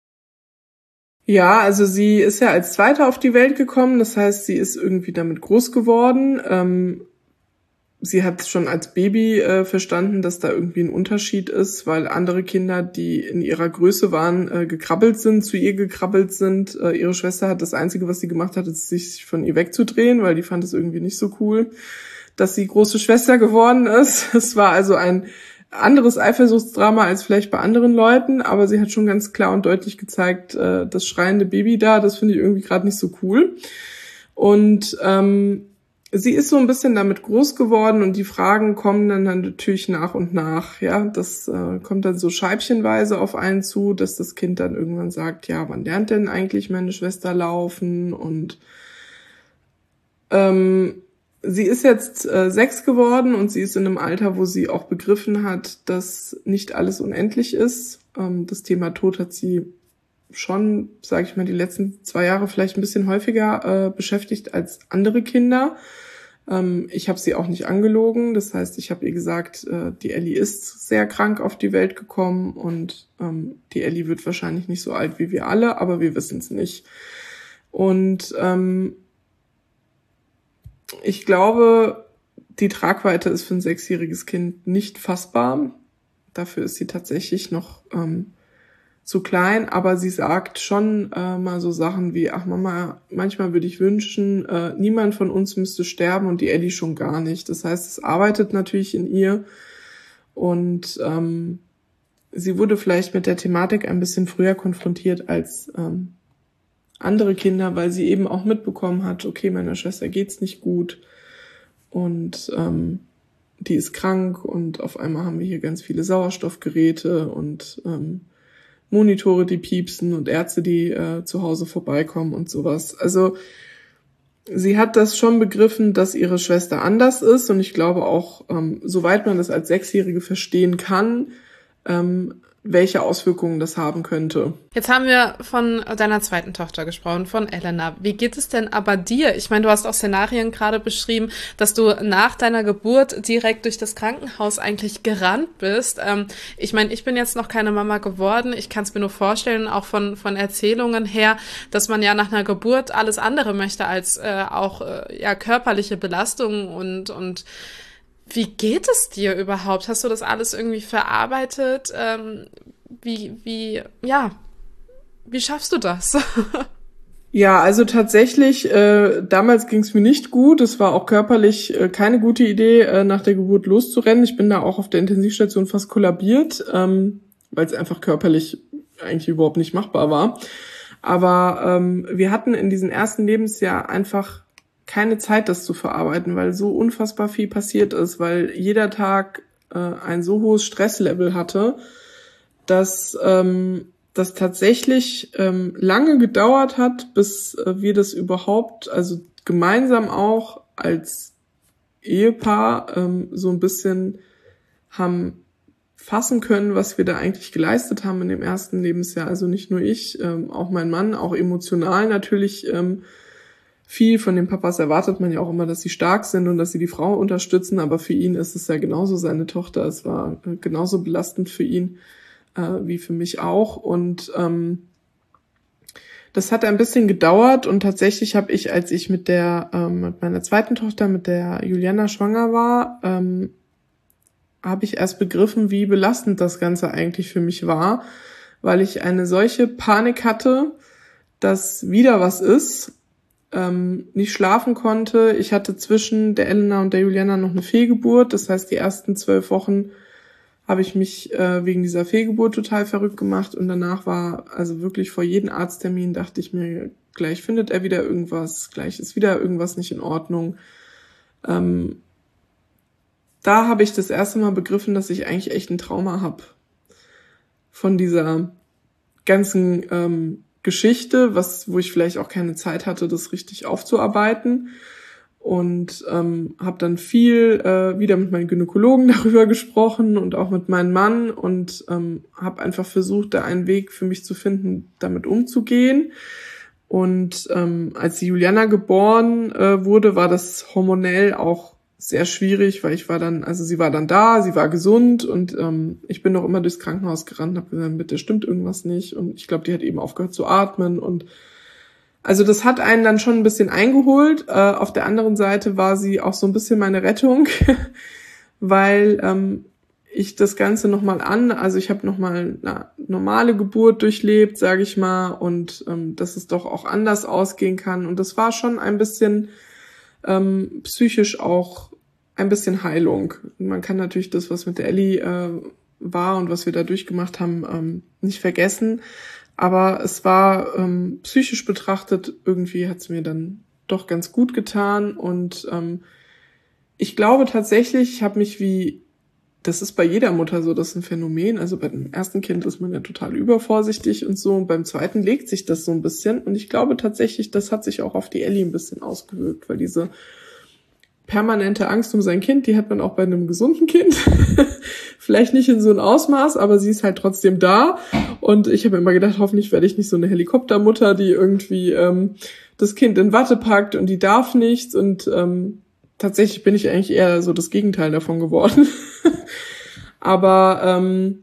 Ja, also sie ist ja als Zweite auf die Welt gekommen. Das heißt, sie ist irgendwie damit groß geworden. Ähm, sie hat schon als Baby äh, verstanden, dass da irgendwie ein Unterschied ist, weil andere Kinder, die in ihrer Größe waren, äh, gekrabbelt sind, zu ihr gekrabbelt sind. Äh, ihre Schwester hat das Einzige, was sie gemacht hat, ist sich von ihr wegzudrehen, weil die fand es irgendwie nicht so cool, dass sie große Schwester geworden ist. Es war also ein anderes Eifersuchtsdrama als vielleicht bei anderen Leuten, aber sie hat schon ganz klar und deutlich gezeigt, äh, das schreiende Baby da, das finde ich irgendwie gerade nicht so cool. Und ähm, sie ist so ein bisschen damit groß geworden und die Fragen kommen dann, dann natürlich nach und nach. Ja, das äh, kommt dann so scheibchenweise auf einen zu, dass das Kind dann irgendwann sagt, ja, wann lernt denn eigentlich meine Schwester laufen? Und ähm, sie ist jetzt äh, sechs geworden und sie ist in einem Alter, wo sie auch begriffen hat, dass nicht alles unendlich ist. Ähm, das Thema Tod hat sie schon, sage ich mal, die letzten zwei Jahre vielleicht ein bisschen häufiger äh, beschäftigt als andere Kinder. Ähm, ich habe sie auch nicht angelogen. Das heißt, ich habe ihr gesagt, äh, die Ellie ist sehr krank auf die Welt gekommen und ähm, die Ellie wird wahrscheinlich nicht so alt wie wir alle, aber wir wissen es nicht. Und ähm, ich glaube, die Tragweite ist für ein sechsjähriges Kind nicht fassbar. Dafür ist sie tatsächlich noch ähm, zu klein, aber sie sagt schon äh, mal so Sachen wie, ach Mama, manchmal würde ich wünschen, äh, niemand von uns müsste sterben und die Ellie schon gar nicht. Das heißt, es arbeitet natürlich in ihr und ähm, sie wurde vielleicht mit der Thematik ein bisschen früher konfrontiert als ähm, andere Kinder, weil sie eben auch mitbekommen hat, okay, meiner Schwester geht's nicht gut und ähm, die ist krank und auf einmal haben wir hier ganz viele Sauerstoffgeräte und ähm, Monitore, die piepsen und Ärzte, die äh, zu Hause vorbeikommen und sowas. Also sie hat das schon begriffen, dass ihre Schwester anders ist und ich glaube auch, ähm, soweit man das als Sechsjährige verstehen kann, ähm, welche Auswirkungen das haben könnte. Jetzt haben wir von deiner zweiten Tochter gesprochen, von Elena. Wie geht es denn aber dir? Ich meine, du hast auch Szenarien gerade beschrieben, dass du nach deiner Geburt direkt durch das Krankenhaus eigentlich gerannt bist. Ähm, ich meine, ich bin jetzt noch keine Mama geworden. Ich kann es mir nur vorstellen, auch von von Erzählungen her, dass man ja nach einer Geburt alles andere möchte als äh, auch äh, ja körperliche Belastungen und und wie geht es dir überhaupt? Hast du das alles irgendwie verarbeitet? Ähm, wie, wie, ja, wie schaffst du das? Ja, also tatsächlich, äh, damals ging es mir nicht gut. Es war auch körperlich äh, keine gute Idee, äh, nach der Geburt loszurennen. Ich bin da auch auf der Intensivstation fast kollabiert, ähm, weil es einfach körperlich eigentlich überhaupt nicht machbar war. Aber ähm, wir hatten in diesem ersten Lebensjahr einfach keine Zeit, das zu verarbeiten, weil so unfassbar viel passiert ist, weil jeder Tag äh, ein so hohes Stresslevel hatte, dass ähm, das tatsächlich ähm, lange gedauert hat, bis äh, wir das überhaupt, also gemeinsam auch als Ehepaar ähm, so ein bisschen haben fassen können, was wir da eigentlich geleistet haben in dem ersten Lebensjahr. Also nicht nur ich, ähm, auch mein Mann, auch emotional natürlich. Ähm, Viel von den Papas erwartet man ja auch immer, dass sie stark sind und dass sie die Frau unterstützen, aber für ihn ist es ja genauso seine Tochter. Es war genauso belastend für ihn äh, wie für mich auch. Und ähm, das hat ein bisschen gedauert und tatsächlich habe ich, als ich mit der ähm, mit meiner zweiten Tochter, mit der Juliana schwanger war, ähm, habe ich erst begriffen, wie belastend das Ganze eigentlich für mich war, weil ich eine solche Panik hatte, dass wieder was ist. Ähm, nicht schlafen konnte. Ich hatte zwischen der Elena und der Juliana noch eine Fehlgeburt. Das heißt, die ersten zwölf Wochen habe ich mich äh, wegen dieser Fehlgeburt total verrückt gemacht. Und danach war, also wirklich vor jedem Arzttermin, dachte ich mir, gleich findet er wieder irgendwas, gleich ist wieder irgendwas nicht in Ordnung. Ähm, da habe ich das erste Mal begriffen, dass ich eigentlich echt ein Trauma habe von dieser ganzen ähm, Geschichte, was, wo ich vielleicht auch keine Zeit hatte, das richtig aufzuarbeiten und ähm, habe dann viel äh, wieder mit meinen Gynäkologen darüber gesprochen und auch mit meinem Mann und ähm, habe einfach versucht, da einen Weg für mich zu finden, damit umzugehen. Und ähm, als die Juliana geboren äh, wurde, war das hormonell auch sehr schwierig, weil ich war dann, also sie war dann da, sie war gesund und ähm, ich bin noch immer durchs Krankenhaus gerannt und habe gesagt, bitte stimmt irgendwas nicht und ich glaube, die hat eben aufgehört zu atmen und also das hat einen dann schon ein bisschen eingeholt. Äh, auf der anderen Seite war sie auch so ein bisschen meine Rettung, weil ähm, ich das Ganze nochmal an, also ich habe nochmal eine normale Geburt durchlebt, sage ich mal, und ähm, dass es doch auch anders ausgehen kann und das war schon ein bisschen ähm, psychisch auch ein bisschen Heilung. Man kann natürlich das, was mit der Ellie äh, war und was wir da durchgemacht haben, ähm, nicht vergessen. Aber es war ähm, psychisch betrachtet, irgendwie hat es mir dann doch ganz gut getan. Und ähm, ich glaube tatsächlich, ich habe mich wie, das ist bei jeder Mutter so, das ist ein Phänomen. Also bei dem ersten Kind ist man ja total übervorsichtig und so. Und beim zweiten legt sich das so ein bisschen. Und ich glaube tatsächlich, das hat sich auch auf die Ellie ein bisschen ausgewirkt, weil diese permanente Angst um sein Kind, die hat man auch bei einem gesunden Kind. Vielleicht nicht in so einem Ausmaß, aber sie ist halt trotzdem da. Und ich habe immer gedacht, hoffentlich werde ich nicht so eine Helikoptermutter, die irgendwie ähm, das Kind in Watte packt und die darf nichts. Und ähm, tatsächlich bin ich eigentlich eher so das Gegenteil davon geworden. Aber ähm,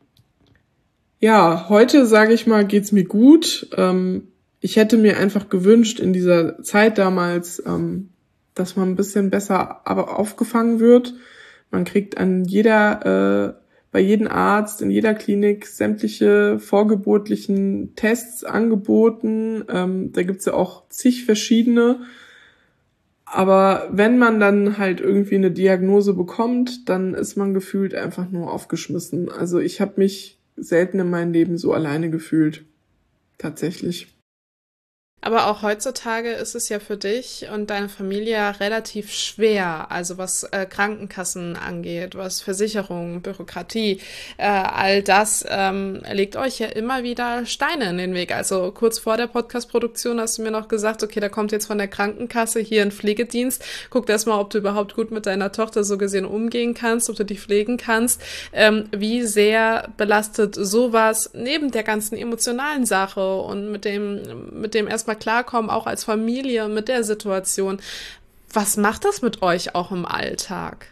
ja, heute, sage ich mal, geht's mir gut. Ähm, ich hätte mir einfach gewünscht in dieser Zeit damals, ähm, dass man ein bisschen besser aber aufgefangen wird. Man kriegt an jeder, äh, bei jedem Arzt, in jeder Klinik sämtliche vorgeburtlichen Tests angeboten. Ähm, da gibt's ja auch zig verschiedene. Aber wenn man dann halt irgendwie eine Diagnose bekommt, dann ist man gefühlt einfach nur aufgeschmissen. Also ich habe mich selten in meinem Leben so alleine gefühlt. Tatsächlich. Aber auch heutzutage ist es ja für dich und deine Familie relativ schwer, also was äh, Krankenkassen angeht, was Versicherungen, Bürokratie, äh, all das ähm, legt euch ja immer wieder Steine in den Weg. Also kurz vor der Podcast-Produktion hast du mir noch gesagt, okay, da kommt jetzt von der Krankenkasse hier ein Pflegedienst, guck erst mal, ob du überhaupt gut mit deiner Tochter so gesehen umgehen kannst, ob du die pflegen kannst. Ähm, wie sehr belastet sowas neben der ganzen emotionalen Sache und mit dem, mit dem erstmal klarkommen, auch als Familie mit der Situation. Was macht das mit euch auch im Alltag?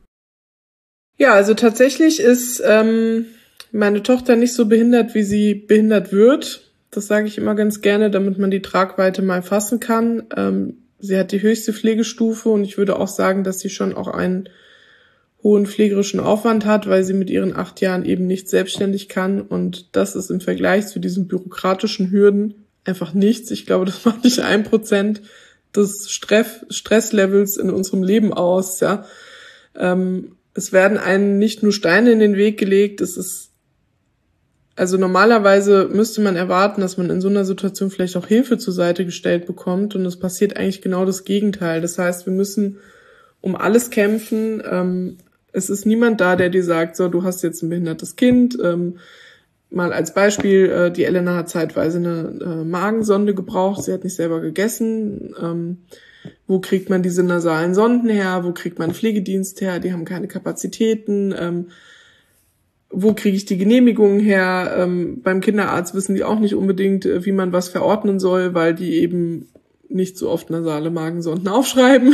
Ja, also tatsächlich ist ähm, meine Tochter nicht so behindert, wie sie behindert wird. Das sage ich immer ganz gerne, damit man die Tragweite mal fassen kann. Ähm, sie hat die höchste Pflegestufe und ich würde auch sagen, dass sie schon auch einen hohen pflegerischen Aufwand hat, weil sie mit ihren acht Jahren eben nicht selbstständig kann. Und das ist im Vergleich zu diesen bürokratischen Hürden einfach nichts. Ich glaube, das macht nicht ein Prozent des Stress, Stresslevels in unserem Leben aus. Ja, ähm, es werden einem nicht nur Steine in den Weg gelegt. Es ist also normalerweise müsste man erwarten, dass man in so einer Situation vielleicht auch Hilfe zur Seite gestellt bekommt. Und es passiert eigentlich genau das Gegenteil. Das heißt, wir müssen um alles kämpfen. Ähm, es ist niemand da, der dir sagt, so, du hast jetzt ein behindertes Kind. Ähm, Mal als Beispiel, äh, die Elena hat zeitweise eine äh, Magensonde gebraucht, sie hat nicht selber gegessen. Ähm, wo kriegt man diese nasalen Sonden her? Wo kriegt man einen Pflegedienst her? Die haben keine Kapazitäten. Ähm, wo kriege ich die Genehmigungen her? Ähm, beim Kinderarzt wissen die auch nicht unbedingt, äh, wie man was verordnen soll, weil die eben nicht so oft nasale Magensonden aufschreiben.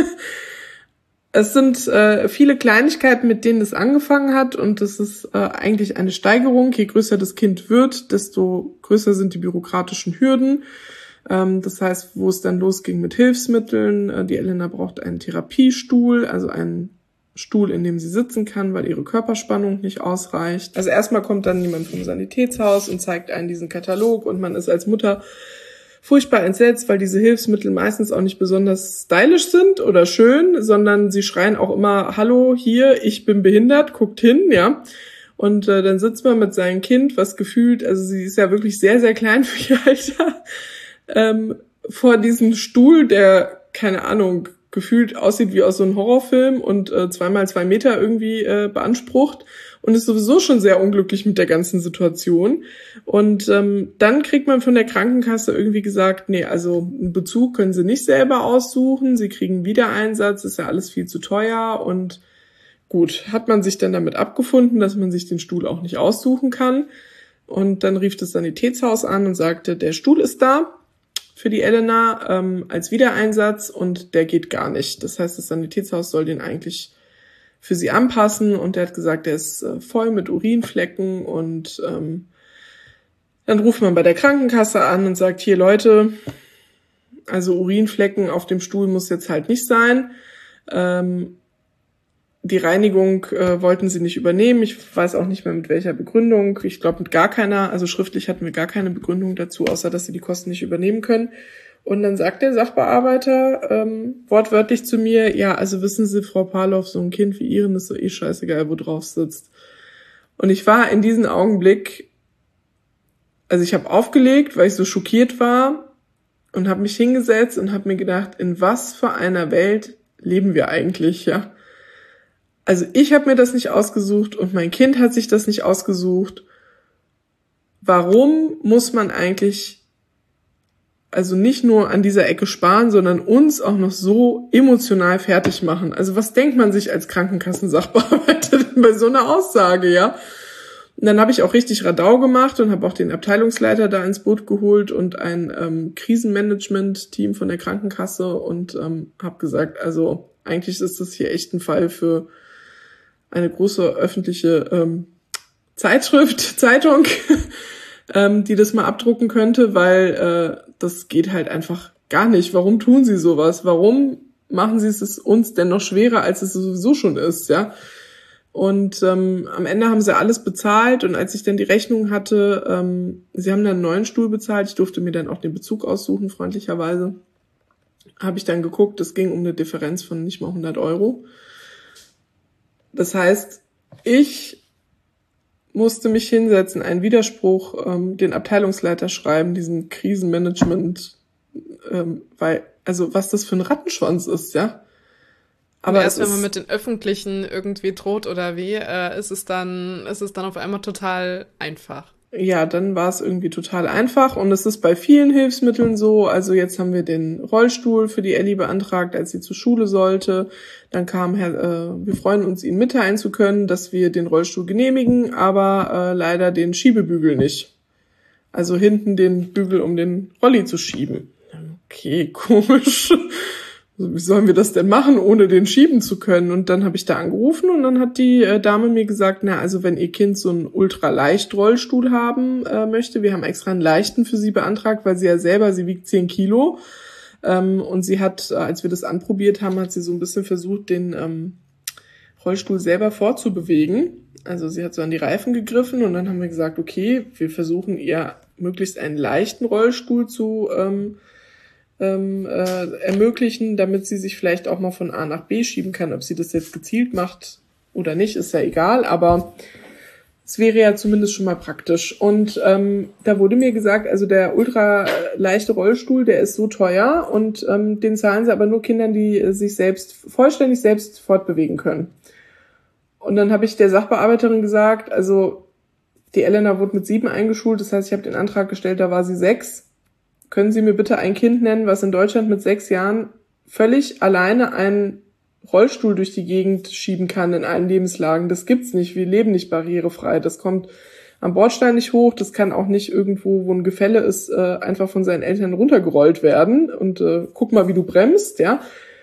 Es sind äh, viele Kleinigkeiten, mit denen es angefangen hat und das ist äh, eigentlich eine Steigerung. Je größer das Kind wird, desto größer sind die bürokratischen Hürden. Ähm, das heißt, wo es dann losging mit Hilfsmitteln, äh, die Elena braucht einen Therapiestuhl, also einen Stuhl, in dem sie sitzen kann, weil ihre Körperspannung nicht ausreicht. Also erstmal kommt dann jemand vom Sanitätshaus und zeigt einen diesen Katalog und man ist als Mutter furchtbar entsetzt, weil diese Hilfsmittel meistens auch nicht besonders stylisch sind oder schön, sondern sie schreien auch immer, hallo, hier, ich bin behindert, guckt hin, ja. Und äh, dann sitzt man mit seinem Kind, was gefühlt, also sie ist ja wirklich sehr, sehr klein für ihr Alter, ähm, vor diesem Stuhl, der, keine Ahnung, gefühlt aussieht wie aus so einem Horrorfilm und äh, zweimal zwei Meter irgendwie äh, beansprucht und ist sowieso schon sehr unglücklich mit der ganzen Situation. Und ähm, dann kriegt man von der Krankenkasse irgendwie gesagt, nee, also einen Bezug können sie nicht selber aussuchen, sie kriegen Wiedereinsatz, ist ja alles viel zu teuer. Und gut, hat man sich dann damit abgefunden, dass man sich den Stuhl auch nicht aussuchen kann. Und dann rief das Sanitätshaus an und sagte, der Stuhl ist da für die Elena ähm, als Wiedereinsatz und der geht gar nicht. Das heißt, das Sanitätshaus soll den eigentlich für sie anpassen und der hat gesagt, der ist äh, voll mit Urinflecken und ähm, dann ruft man bei der Krankenkasse an und sagt, hier Leute, also Urinflecken auf dem Stuhl muss jetzt halt nicht sein. Ähm, die Reinigung äh, wollten sie nicht übernehmen. Ich weiß auch nicht mehr mit welcher Begründung. Ich glaube mit gar keiner, also schriftlich hatten wir gar keine Begründung dazu, außer dass sie die Kosten nicht übernehmen können. Und dann sagt der Sachbearbeiter ähm, wortwörtlich zu mir, ja, also wissen Sie, Frau Parlow, so ein Kind wie Ihren ist so eh scheißegal, wo drauf sitzt. Und ich war in diesem Augenblick, also ich habe aufgelegt, weil ich so schockiert war und habe mich hingesetzt und habe mir gedacht, in was für einer Welt leben wir eigentlich, ja? Also ich habe mir das nicht ausgesucht und mein Kind hat sich das nicht ausgesucht. Warum muss man eigentlich also nicht nur an dieser Ecke sparen, sondern uns auch noch so emotional fertig machen? Also was denkt man sich als Krankenkassensachbearbeiter denn bei so einer Aussage, ja? Und dann habe ich auch richtig Radau gemacht und habe auch den Abteilungsleiter da ins Boot geholt und ein ähm, Krisenmanagement-Team von der Krankenkasse und ähm, habe gesagt, also eigentlich ist das hier echt ein Fall für eine große öffentliche ähm, Zeitschrift, Zeitung, ähm, die das mal abdrucken könnte, weil äh, das geht halt einfach gar nicht. Warum tun sie sowas? Warum machen sie es uns denn noch schwerer, als es sowieso schon ist, ja? Und ähm, am Ende haben sie alles bezahlt und als ich dann die Rechnung hatte, ähm, sie haben dann einen neuen Stuhl bezahlt, ich durfte mir dann auch den Bezug aussuchen, freundlicherweise, habe ich dann geguckt, es ging um eine Differenz von nicht mal hundert Euro. Das heißt, ich musste mich hinsetzen, einen Widerspruch, ähm, den Abteilungsleiter schreiben, diesen Krisenmanagement, ähm, weil, also was das für ein Rattenschwanz ist, ja. Aber erst wenn man mit den Öffentlichen irgendwie droht oder wie, äh, ist es dann, ist es dann auf einmal total einfach. Ja, dann war es irgendwie total einfach und es ist bei vielen Hilfsmitteln so. Also jetzt haben wir den Rollstuhl für die Elli beantragt, als sie zur Schule sollte. Dann kam Herr, äh, wir freuen uns, Ihnen mitteilen zu können, dass wir den Rollstuhl genehmigen, aber äh, leider den Schiebebügel nicht. Also hinten den Bügel, um den Rolli zu schieben. Okay, komisch. Also wie sollen wir das denn machen, ohne den schieben zu können? Und dann habe ich da angerufen und dann hat die äh, Dame mir gesagt, na, also wenn ihr Kind so einen ultraleicht Rollstuhl haben äh, möchte, wir haben extra einen leichten für sie beantragt, weil sie ja selber, sie wiegt zehn Kilo. Ähm, und sie hat, äh, als wir das anprobiert haben, hat sie so ein bisschen versucht, den ähm, Rollstuhl selber vorzubewegen. Also sie hat so an die Reifen gegriffen und dann haben wir gesagt, okay, wir versuchen ihr möglichst einen leichten Rollstuhl zu ähm, Ähm, äh, ermöglichen, damit sie sich vielleicht auch mal von A nach B schieben kann. Ob sie das jetzt gezielt macht oder nicht, ist ja egal, aber es wäre ja zumindest schon mal praktisch. Und ähm, da wurde mir gesagt, also der ultra leichte Rollstuhl, der ist so teuer und ähm, den zahlen sie aber nur Kindern, die äh, sich selbst vollständig selbst fortbewegen können. Und dann habe ich der Sachbearbeiterin gesagt, also die Elena wurde mit sieben eingeschult, das heißt, ich habe den Antrag gestellt, da war sie sechs. Können Sie mir bitte ein Kind nennen, was in Deutschland mit sechs Jahren völlig alleine einen Rollstuhl durch die Gegend schieben kann in allen Lebenslagen? Das gibt's nicht. Wir leben nicht barrierefrei. Das kommt am Bordstein nicht hoch. Das kann auch nicht irgendwo, wo ein Gefälle ist, äh, einfach von seinen Eltern runtergerollt werden. Und äh, guck mal, wie du bremst, ja.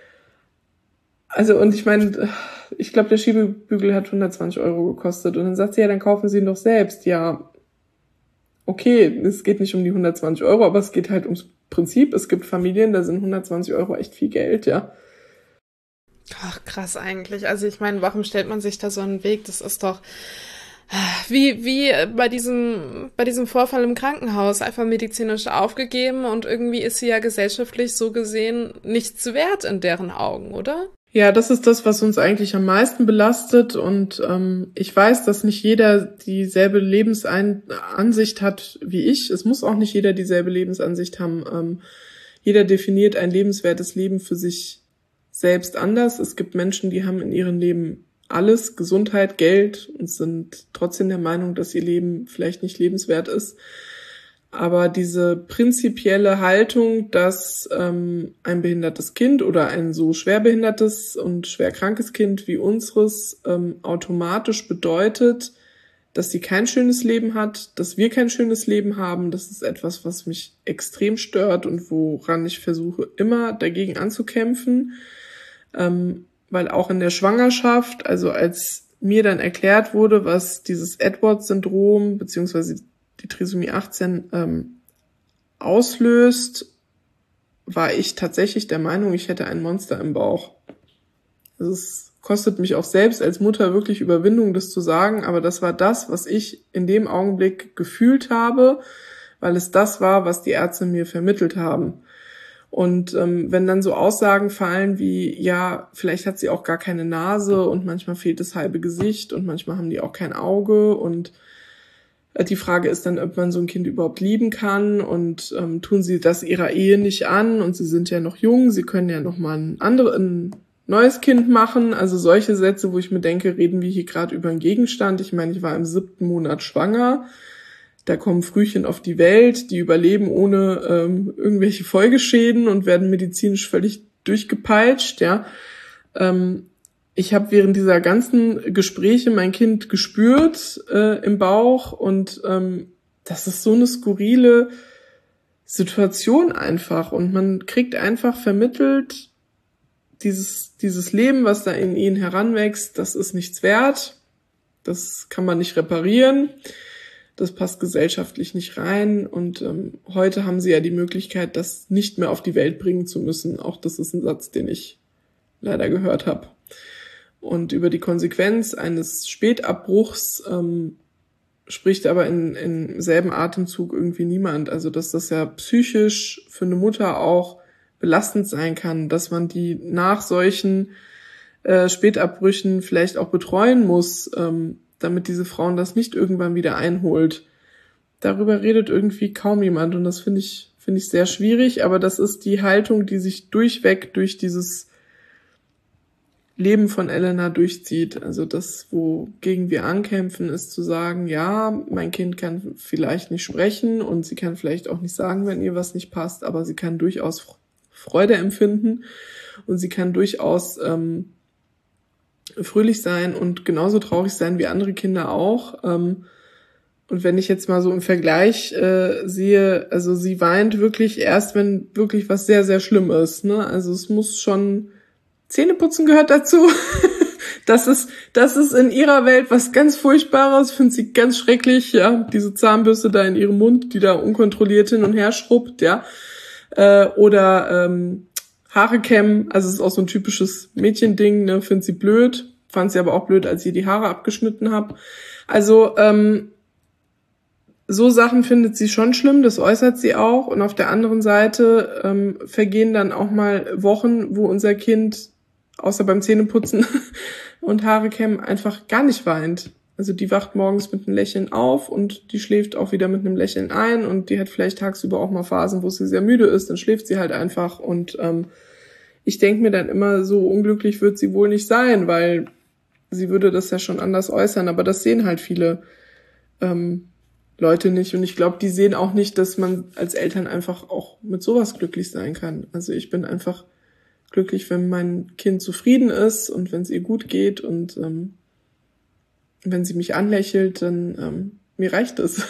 Also, und ich meine, ich glaube, der Schiebebügel hat hundertzwanzig Euro gekostet. Und dann sagt sie, ja, dann kaufen Sie ihn doch selbst. Ja, okay, es geht nicht um die hundertzwanzig Euro, aber es geht halt ums Prinzip. Es gibt Familien, da sind hundertzwanzig Euro echt viel Geld, ja. Ach, krass eigentlich. Also ich meine, warum stellt man sich da so einen Weg? Das ist doch wie wie bei diesem bei diesem Vorfall im Krankenhaus, einfach medizinisch aufgegeben und irgendwie ist sie ja gesellschaftlich so gesehen nichts wert in deren Augen, oder? Ja, das ist das, was uns eigentlich am meisten belastet und ähm, ich weiß, dass nicht jeder dieselbe Lebensansicht hat wie ich. Es muss auch nicht jeder dieselbe Lebensansicht haben. Ähm, jeder definiert ein lebenswertes Leben für sich selbst anders. Es gibt Menschen, die haben in ihrem Leben alles, Gesundheit, Geld und sind trotzdem der Meinung, dass ihr Leben vielleicht nicht lebenswert ist. Aber diese prinzipielle Haltung, dass ähm, ein behindertes Kind oder ein so schwerbehindertes und schwerkrankes Kind wie unseres ähm, automatisch bedeutet, dass sie kein schönes Leben hat, dass wir kein schönes Leben haben, das ist etwas, was mich extrem stört und woran ich versuche, immer dagegen anzukämpfen. Ähm, weil auch in der Schwangerschaft, also als mir dann erklärt wurde, was dieses Edwards-Syndrom beziehungsweise die Trisomie achtzehn ähm, auslöst, war ich tatsächlich der Meinung, ich hätte ein Monster im Bauch. Also es kostet mich auch selbst als Mutter wirklich Überwindung, das zu sagen, aber das war das, was ich in dem Augenblick gefühlt habe, weil es das war, was die Ärzte mir vermittelt haben. Und ähm, wenn dann so Aussagen fallen wie, ja, vielleicht hat sie auch gar keine Nase und manchmal fehlt das halbe Gesicht und manchmal haben die auch kein Auge und äh, die Frage ist dann, ob man so ein Kind überhaupt lieben kann und ähm, tun sie das ihrer Ehe nicht an und sie sind ja noch jung, sie können ja noch mal ein, andere, ein neues Kind machen. Also solche Sätze, wo ich mir denke, reden wir hier gerade über einen Gegenstand. Ich meine, ich war im siebten Monat schwanger. Da kommen Frühchen auf die Welt, die überleben ohne ähm, irgendwelche Folgeschäden und werden medizinisch völlig durchgepeitscht. Ja, ähm, ich habe während dieser ganzen Gespräche mein Kind gespürt äh, im Bauch und ähm, das ist so eine skurrile Situation einfach und man kriegt einfach vermittelt, dieses dieses Leben, was da in ihnen heranwächst, das ist nichts wert, das kann man nicht reparieren. Das passt gesellschaftlich nicht rein und ähm, heute haben sie ja die Möglichkeit, das nicht mehr auf die Welt bringen zu müssen. Auch das ist ein Satz, den ich leider gehört habe. Und über die Konsequenz eines Spätabbruchs ähm, spricht aber in, in selben Atemzug irgendwie niemand. Also dass das ja psychisch für eine Mutter auch belastend sein kann, dass man die nach solchen äh, Spätabbrüchen vielleicht auch betreuen muss, ähm, damit diese Frauen das nicht irgendwann wieder einholt. Darüber redet irgendwie kaum jemand und das finde ich, finde ich sehr schwierig, aber das ist die Haltung, die sich durchweg durch dieses Leben von Elena durchzieht. Also das, wogegen wir ankämpfen, ist zu sagen, ja, mein Kind kann vielleicht nicht sprechen und sie kann vielleicht auch nicht sagen, wenn ihr was nicht passt, aber sie kann durchaus Freude empfinden und sie kann durchaus ähm, fröhlich sein und genauso traurig sein wie andere Kinder auch. Und wenn ich jetzt mal so im Vergleich äh, sehe, also sie weint wirklich erst, wenn wirklich was sehr, sehr schlimm ist. Ne? Also es muss schon, Zähneputzen gehört dazu. Das ist, das ist in ihrer Welt was ganz Furchtbares, finde sie ganz schrecklich, ja. Diese Zahnbürste da in ihrem Mund, die da unkontrolliert hin und her schrubbt, ja. Äh, oder ähm, Haare kämmen, also es ist auch so ein typisches Mädchending, ne, finde sie blöd, fand sie aber auch blöd, als ich ihr die Haare abgeschnitten habe. Also ähm, so Sachen findet sie schon schlimm, das äußert sie auch. Und auf der anderen Seite ähm, vergehen dann auch mal Wochen, wo unser Kind, außer beim Zähneputzen und Haare kämmen, einfach gar nicht weint. Also die wacht morgens mit einem Lächeln auf und die schläft auch wieder mit einem Lächeln ein und die hat vielleicht tagsüber auch mal Phasen, wo sie sehr müde ist, dann schläft sie halt einfach und ähm, ich denke mir dann immer, so unglücklich wird sie wohl nicht sein, weil sie würde das ja schon anders äußern, aber das sehen halt viele ähm, Leute nicht und ich glaube, die sehen auch nicht, dass man als Eltern einfach auch mit sowas glücklich sein kann. Also ich bin einfach glücklich, wenn mein Kind zufrieden ist und wenn es ihr gut geht und ähm, wenn sie mich anlächelt, dann ähm, mir reicht es.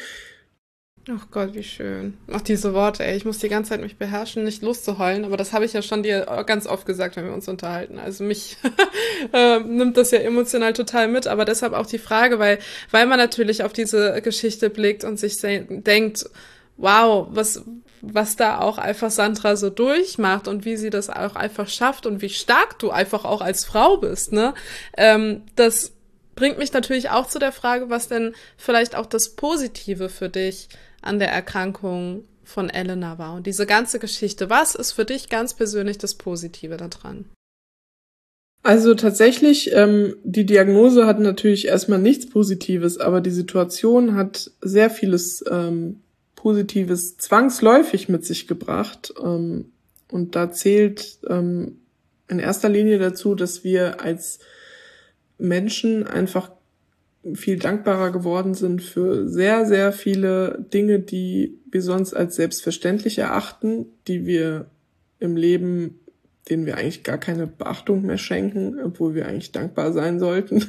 Ach Gott, wie schön. Ach, diese Worte, ey. Ich muss die ganze Zeit mich beherrschen, nicht loszuheulen, aber das habe ich ja schon dir ganz oft gesagt, wenn wir uns unterhalten. Also mich äh, nimmt das ja emotional total mit, aber deshalb auch die Frage, weil weil man natürlich auf diese Geschichte blickt und sich se- denkt, wow, was was da auch einfach Sandra so durchmacht und wie sie das auch einfach schafft und wie stark du einfach auch als Frau bist, ne? Ähm, das bringt mich natürlich auch zu der Frage, was denn vielleicht auch das Positive für dich an der Erkrankung von Elena war und diese ganze Geschichte. Was ist für dich ganz persönlich das Positive daran? Also tatsächlich, ähm, die Diagnose hat natürlich erstmal nichts Positives, aber die Situation hat sehr vieles ähm, Positives zwangsläufig mit sich gebracht. Ähm, und da zählt ähm, in erster Linie dazu, dass wir als Menschen einfach viel dankbarer geworden sind für sehr, sehr viele Dinge, die wir sonst als selbstverständlich erachten, die wir im Leben, denen wir eigentlich gar keine Beachtung mehr schenken, obwohl wir eigentlich dankbar sein sollten.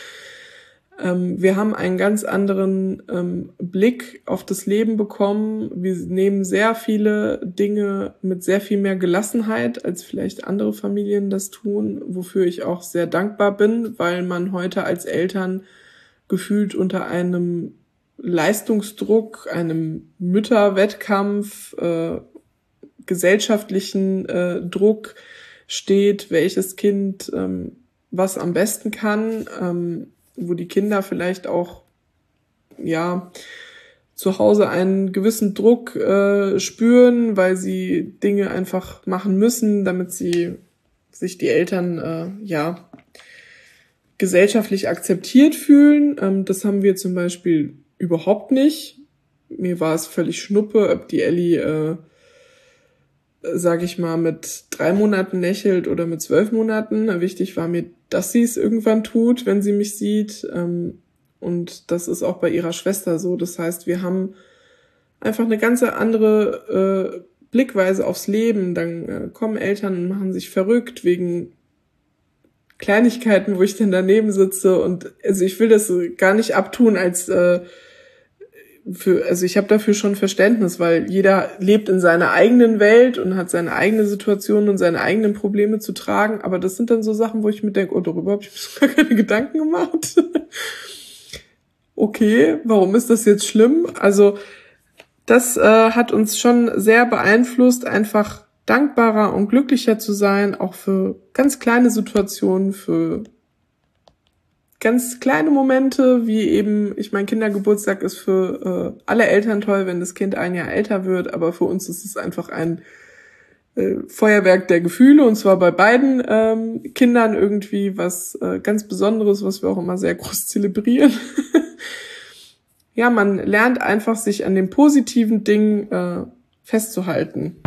ähm, wir haben einen ganz anderen ähm, Blick auf das Leben bekommen. Wir nehmen sehr viele Dinge mit sehr viel mehr Gelassenheit, als vielleicht andere Familien das tun, wofür ich auch sehr dankbar bin, weil man heute als Eltern gefühlt unter einem Leistungsdruck, einem Mütterwettkampf, äh, gesellschaftlichen äh, Druck steht, welches Kind ähm, was am besten kann, ähm, wo die Kinder vielleicht auch ja zu Hause einen gewissen Druck äh, spüren, weil sie Dinge einfach machen müssen, damit sie sich die Eltern äh, ja gesellschaftlich akzeptiert fühlen. Ähm, das haben wir zum Beispiel überhaupt nicht. Mir war es völlig schnuppe, ob die Ellie, äh, sag ich mal, mit drei Monaten lächelt oder mit zwölf Monaten. Wichtig war mir, dass sie es irgendwann tut, wenn sie mich sieht. Ähm, Und das ist auch bei ihrer Schwester so. Das heißt, wir haben einfach eine ganz andere äh, Blickweise aufs Leben. Dann äh, kommen Eltern und machen sich verrückt wegen Kleinigkeiten, wo ich dann daneben sitze. Und also ich will das gar nicht abtun als äh, für, also ich habe dafür schon Verständnis, weil jeder lebt in seiner eigenen Welt und hat seine eigene Situation und seine eigenen Probleme zu tragen. Aber das sind dann so Sachen, wo ich mir denke, oh, darüber habe ich mir gar keine Gedanken gemacht. Okay, warum ist das jetzt schlimm? Also das äh, hat uns schon sehr beeinflusst, einfach dankbarer und glücklicher zu sein, auch für ganz kleine Situationen, für ganz kleine Momente, wie eben, ich mein Kindergeburtstag ist für äh, alle Eltern toll, wenn das Kind ein Jahr älter wird, aber für uns ist es einfach ein äh, Feuerwerk der Gefühle, und zwar bei beiden ähm, Kindern irgendwie was äh, ganz Besonderes, was wir auch immer sehr groß zelebrieren. Ja, man lernt einfach, sich an den positiven Dingen äh, festzuhalten.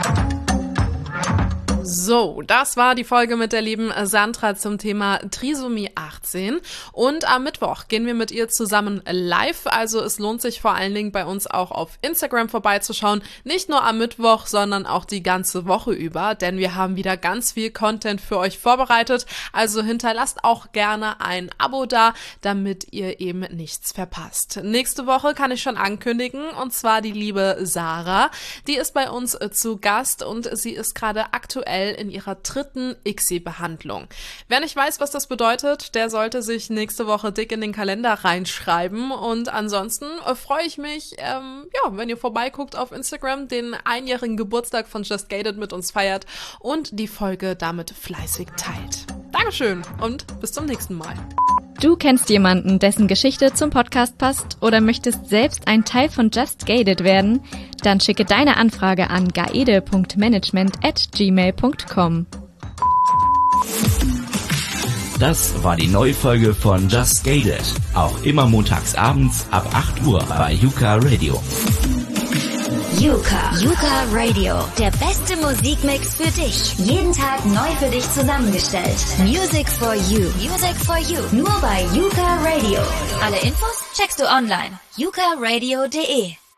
So, das war die Folge mit der lieben Sandra zum Thema Trisomie achtzehn. Und am Mittwoch gehen wir mit ihr zusammen live. Also es lohnt sich vor allen Dingen bei uns auch auf Instagram vorbeizuschauen. Nicht nur am Mittwoch, sondern auch die ganze Woche über. Denn wir haben wieder ganz viel Content für euch vorbereitet. Also hinterlasst auch gerne ein Abo da, damit ihr eben nichts verpasst. Nächste Woche kann ich schon ankündigen. Und zwar die liebe Sarah. Die ist bei uns zu Gast und sie ist gerade aktuell in ihrer dritten I C S I-Behandlung. Wer nicht weiß, was das bedeutet, der sollte sich nächste Woche dick in den Kalender reinschreiben. Und ansonsten äh, freue ich mich, ähm, ja, wenn ihr vorbeiguckt auf Instagram, den einjährigen Geburtstag von Just Gated mit uns feiert und die Folge damit fleißig teilt. Dankeschön und bis zum nächsten Mal. Du kennst jemanden, dessen Geschichte zum Podcast passt oder möchtest selbst ein Teil von Just Gated werden? Dann schicke deine Anfrage an gaede punkt management at gmail punkt com. Das war die neue Folge von Just Gated. Auch immer montags abends ab acht Uhr bei Yuka Radio. Yuka. Yuka Radio. Der beste Musikmix für dich. Jeden Tag neu für dich zusammengestellt. Music for you. Music for you. Nur bei Yuka Radio. Alle Infos checkst du online. yuka radio punkt de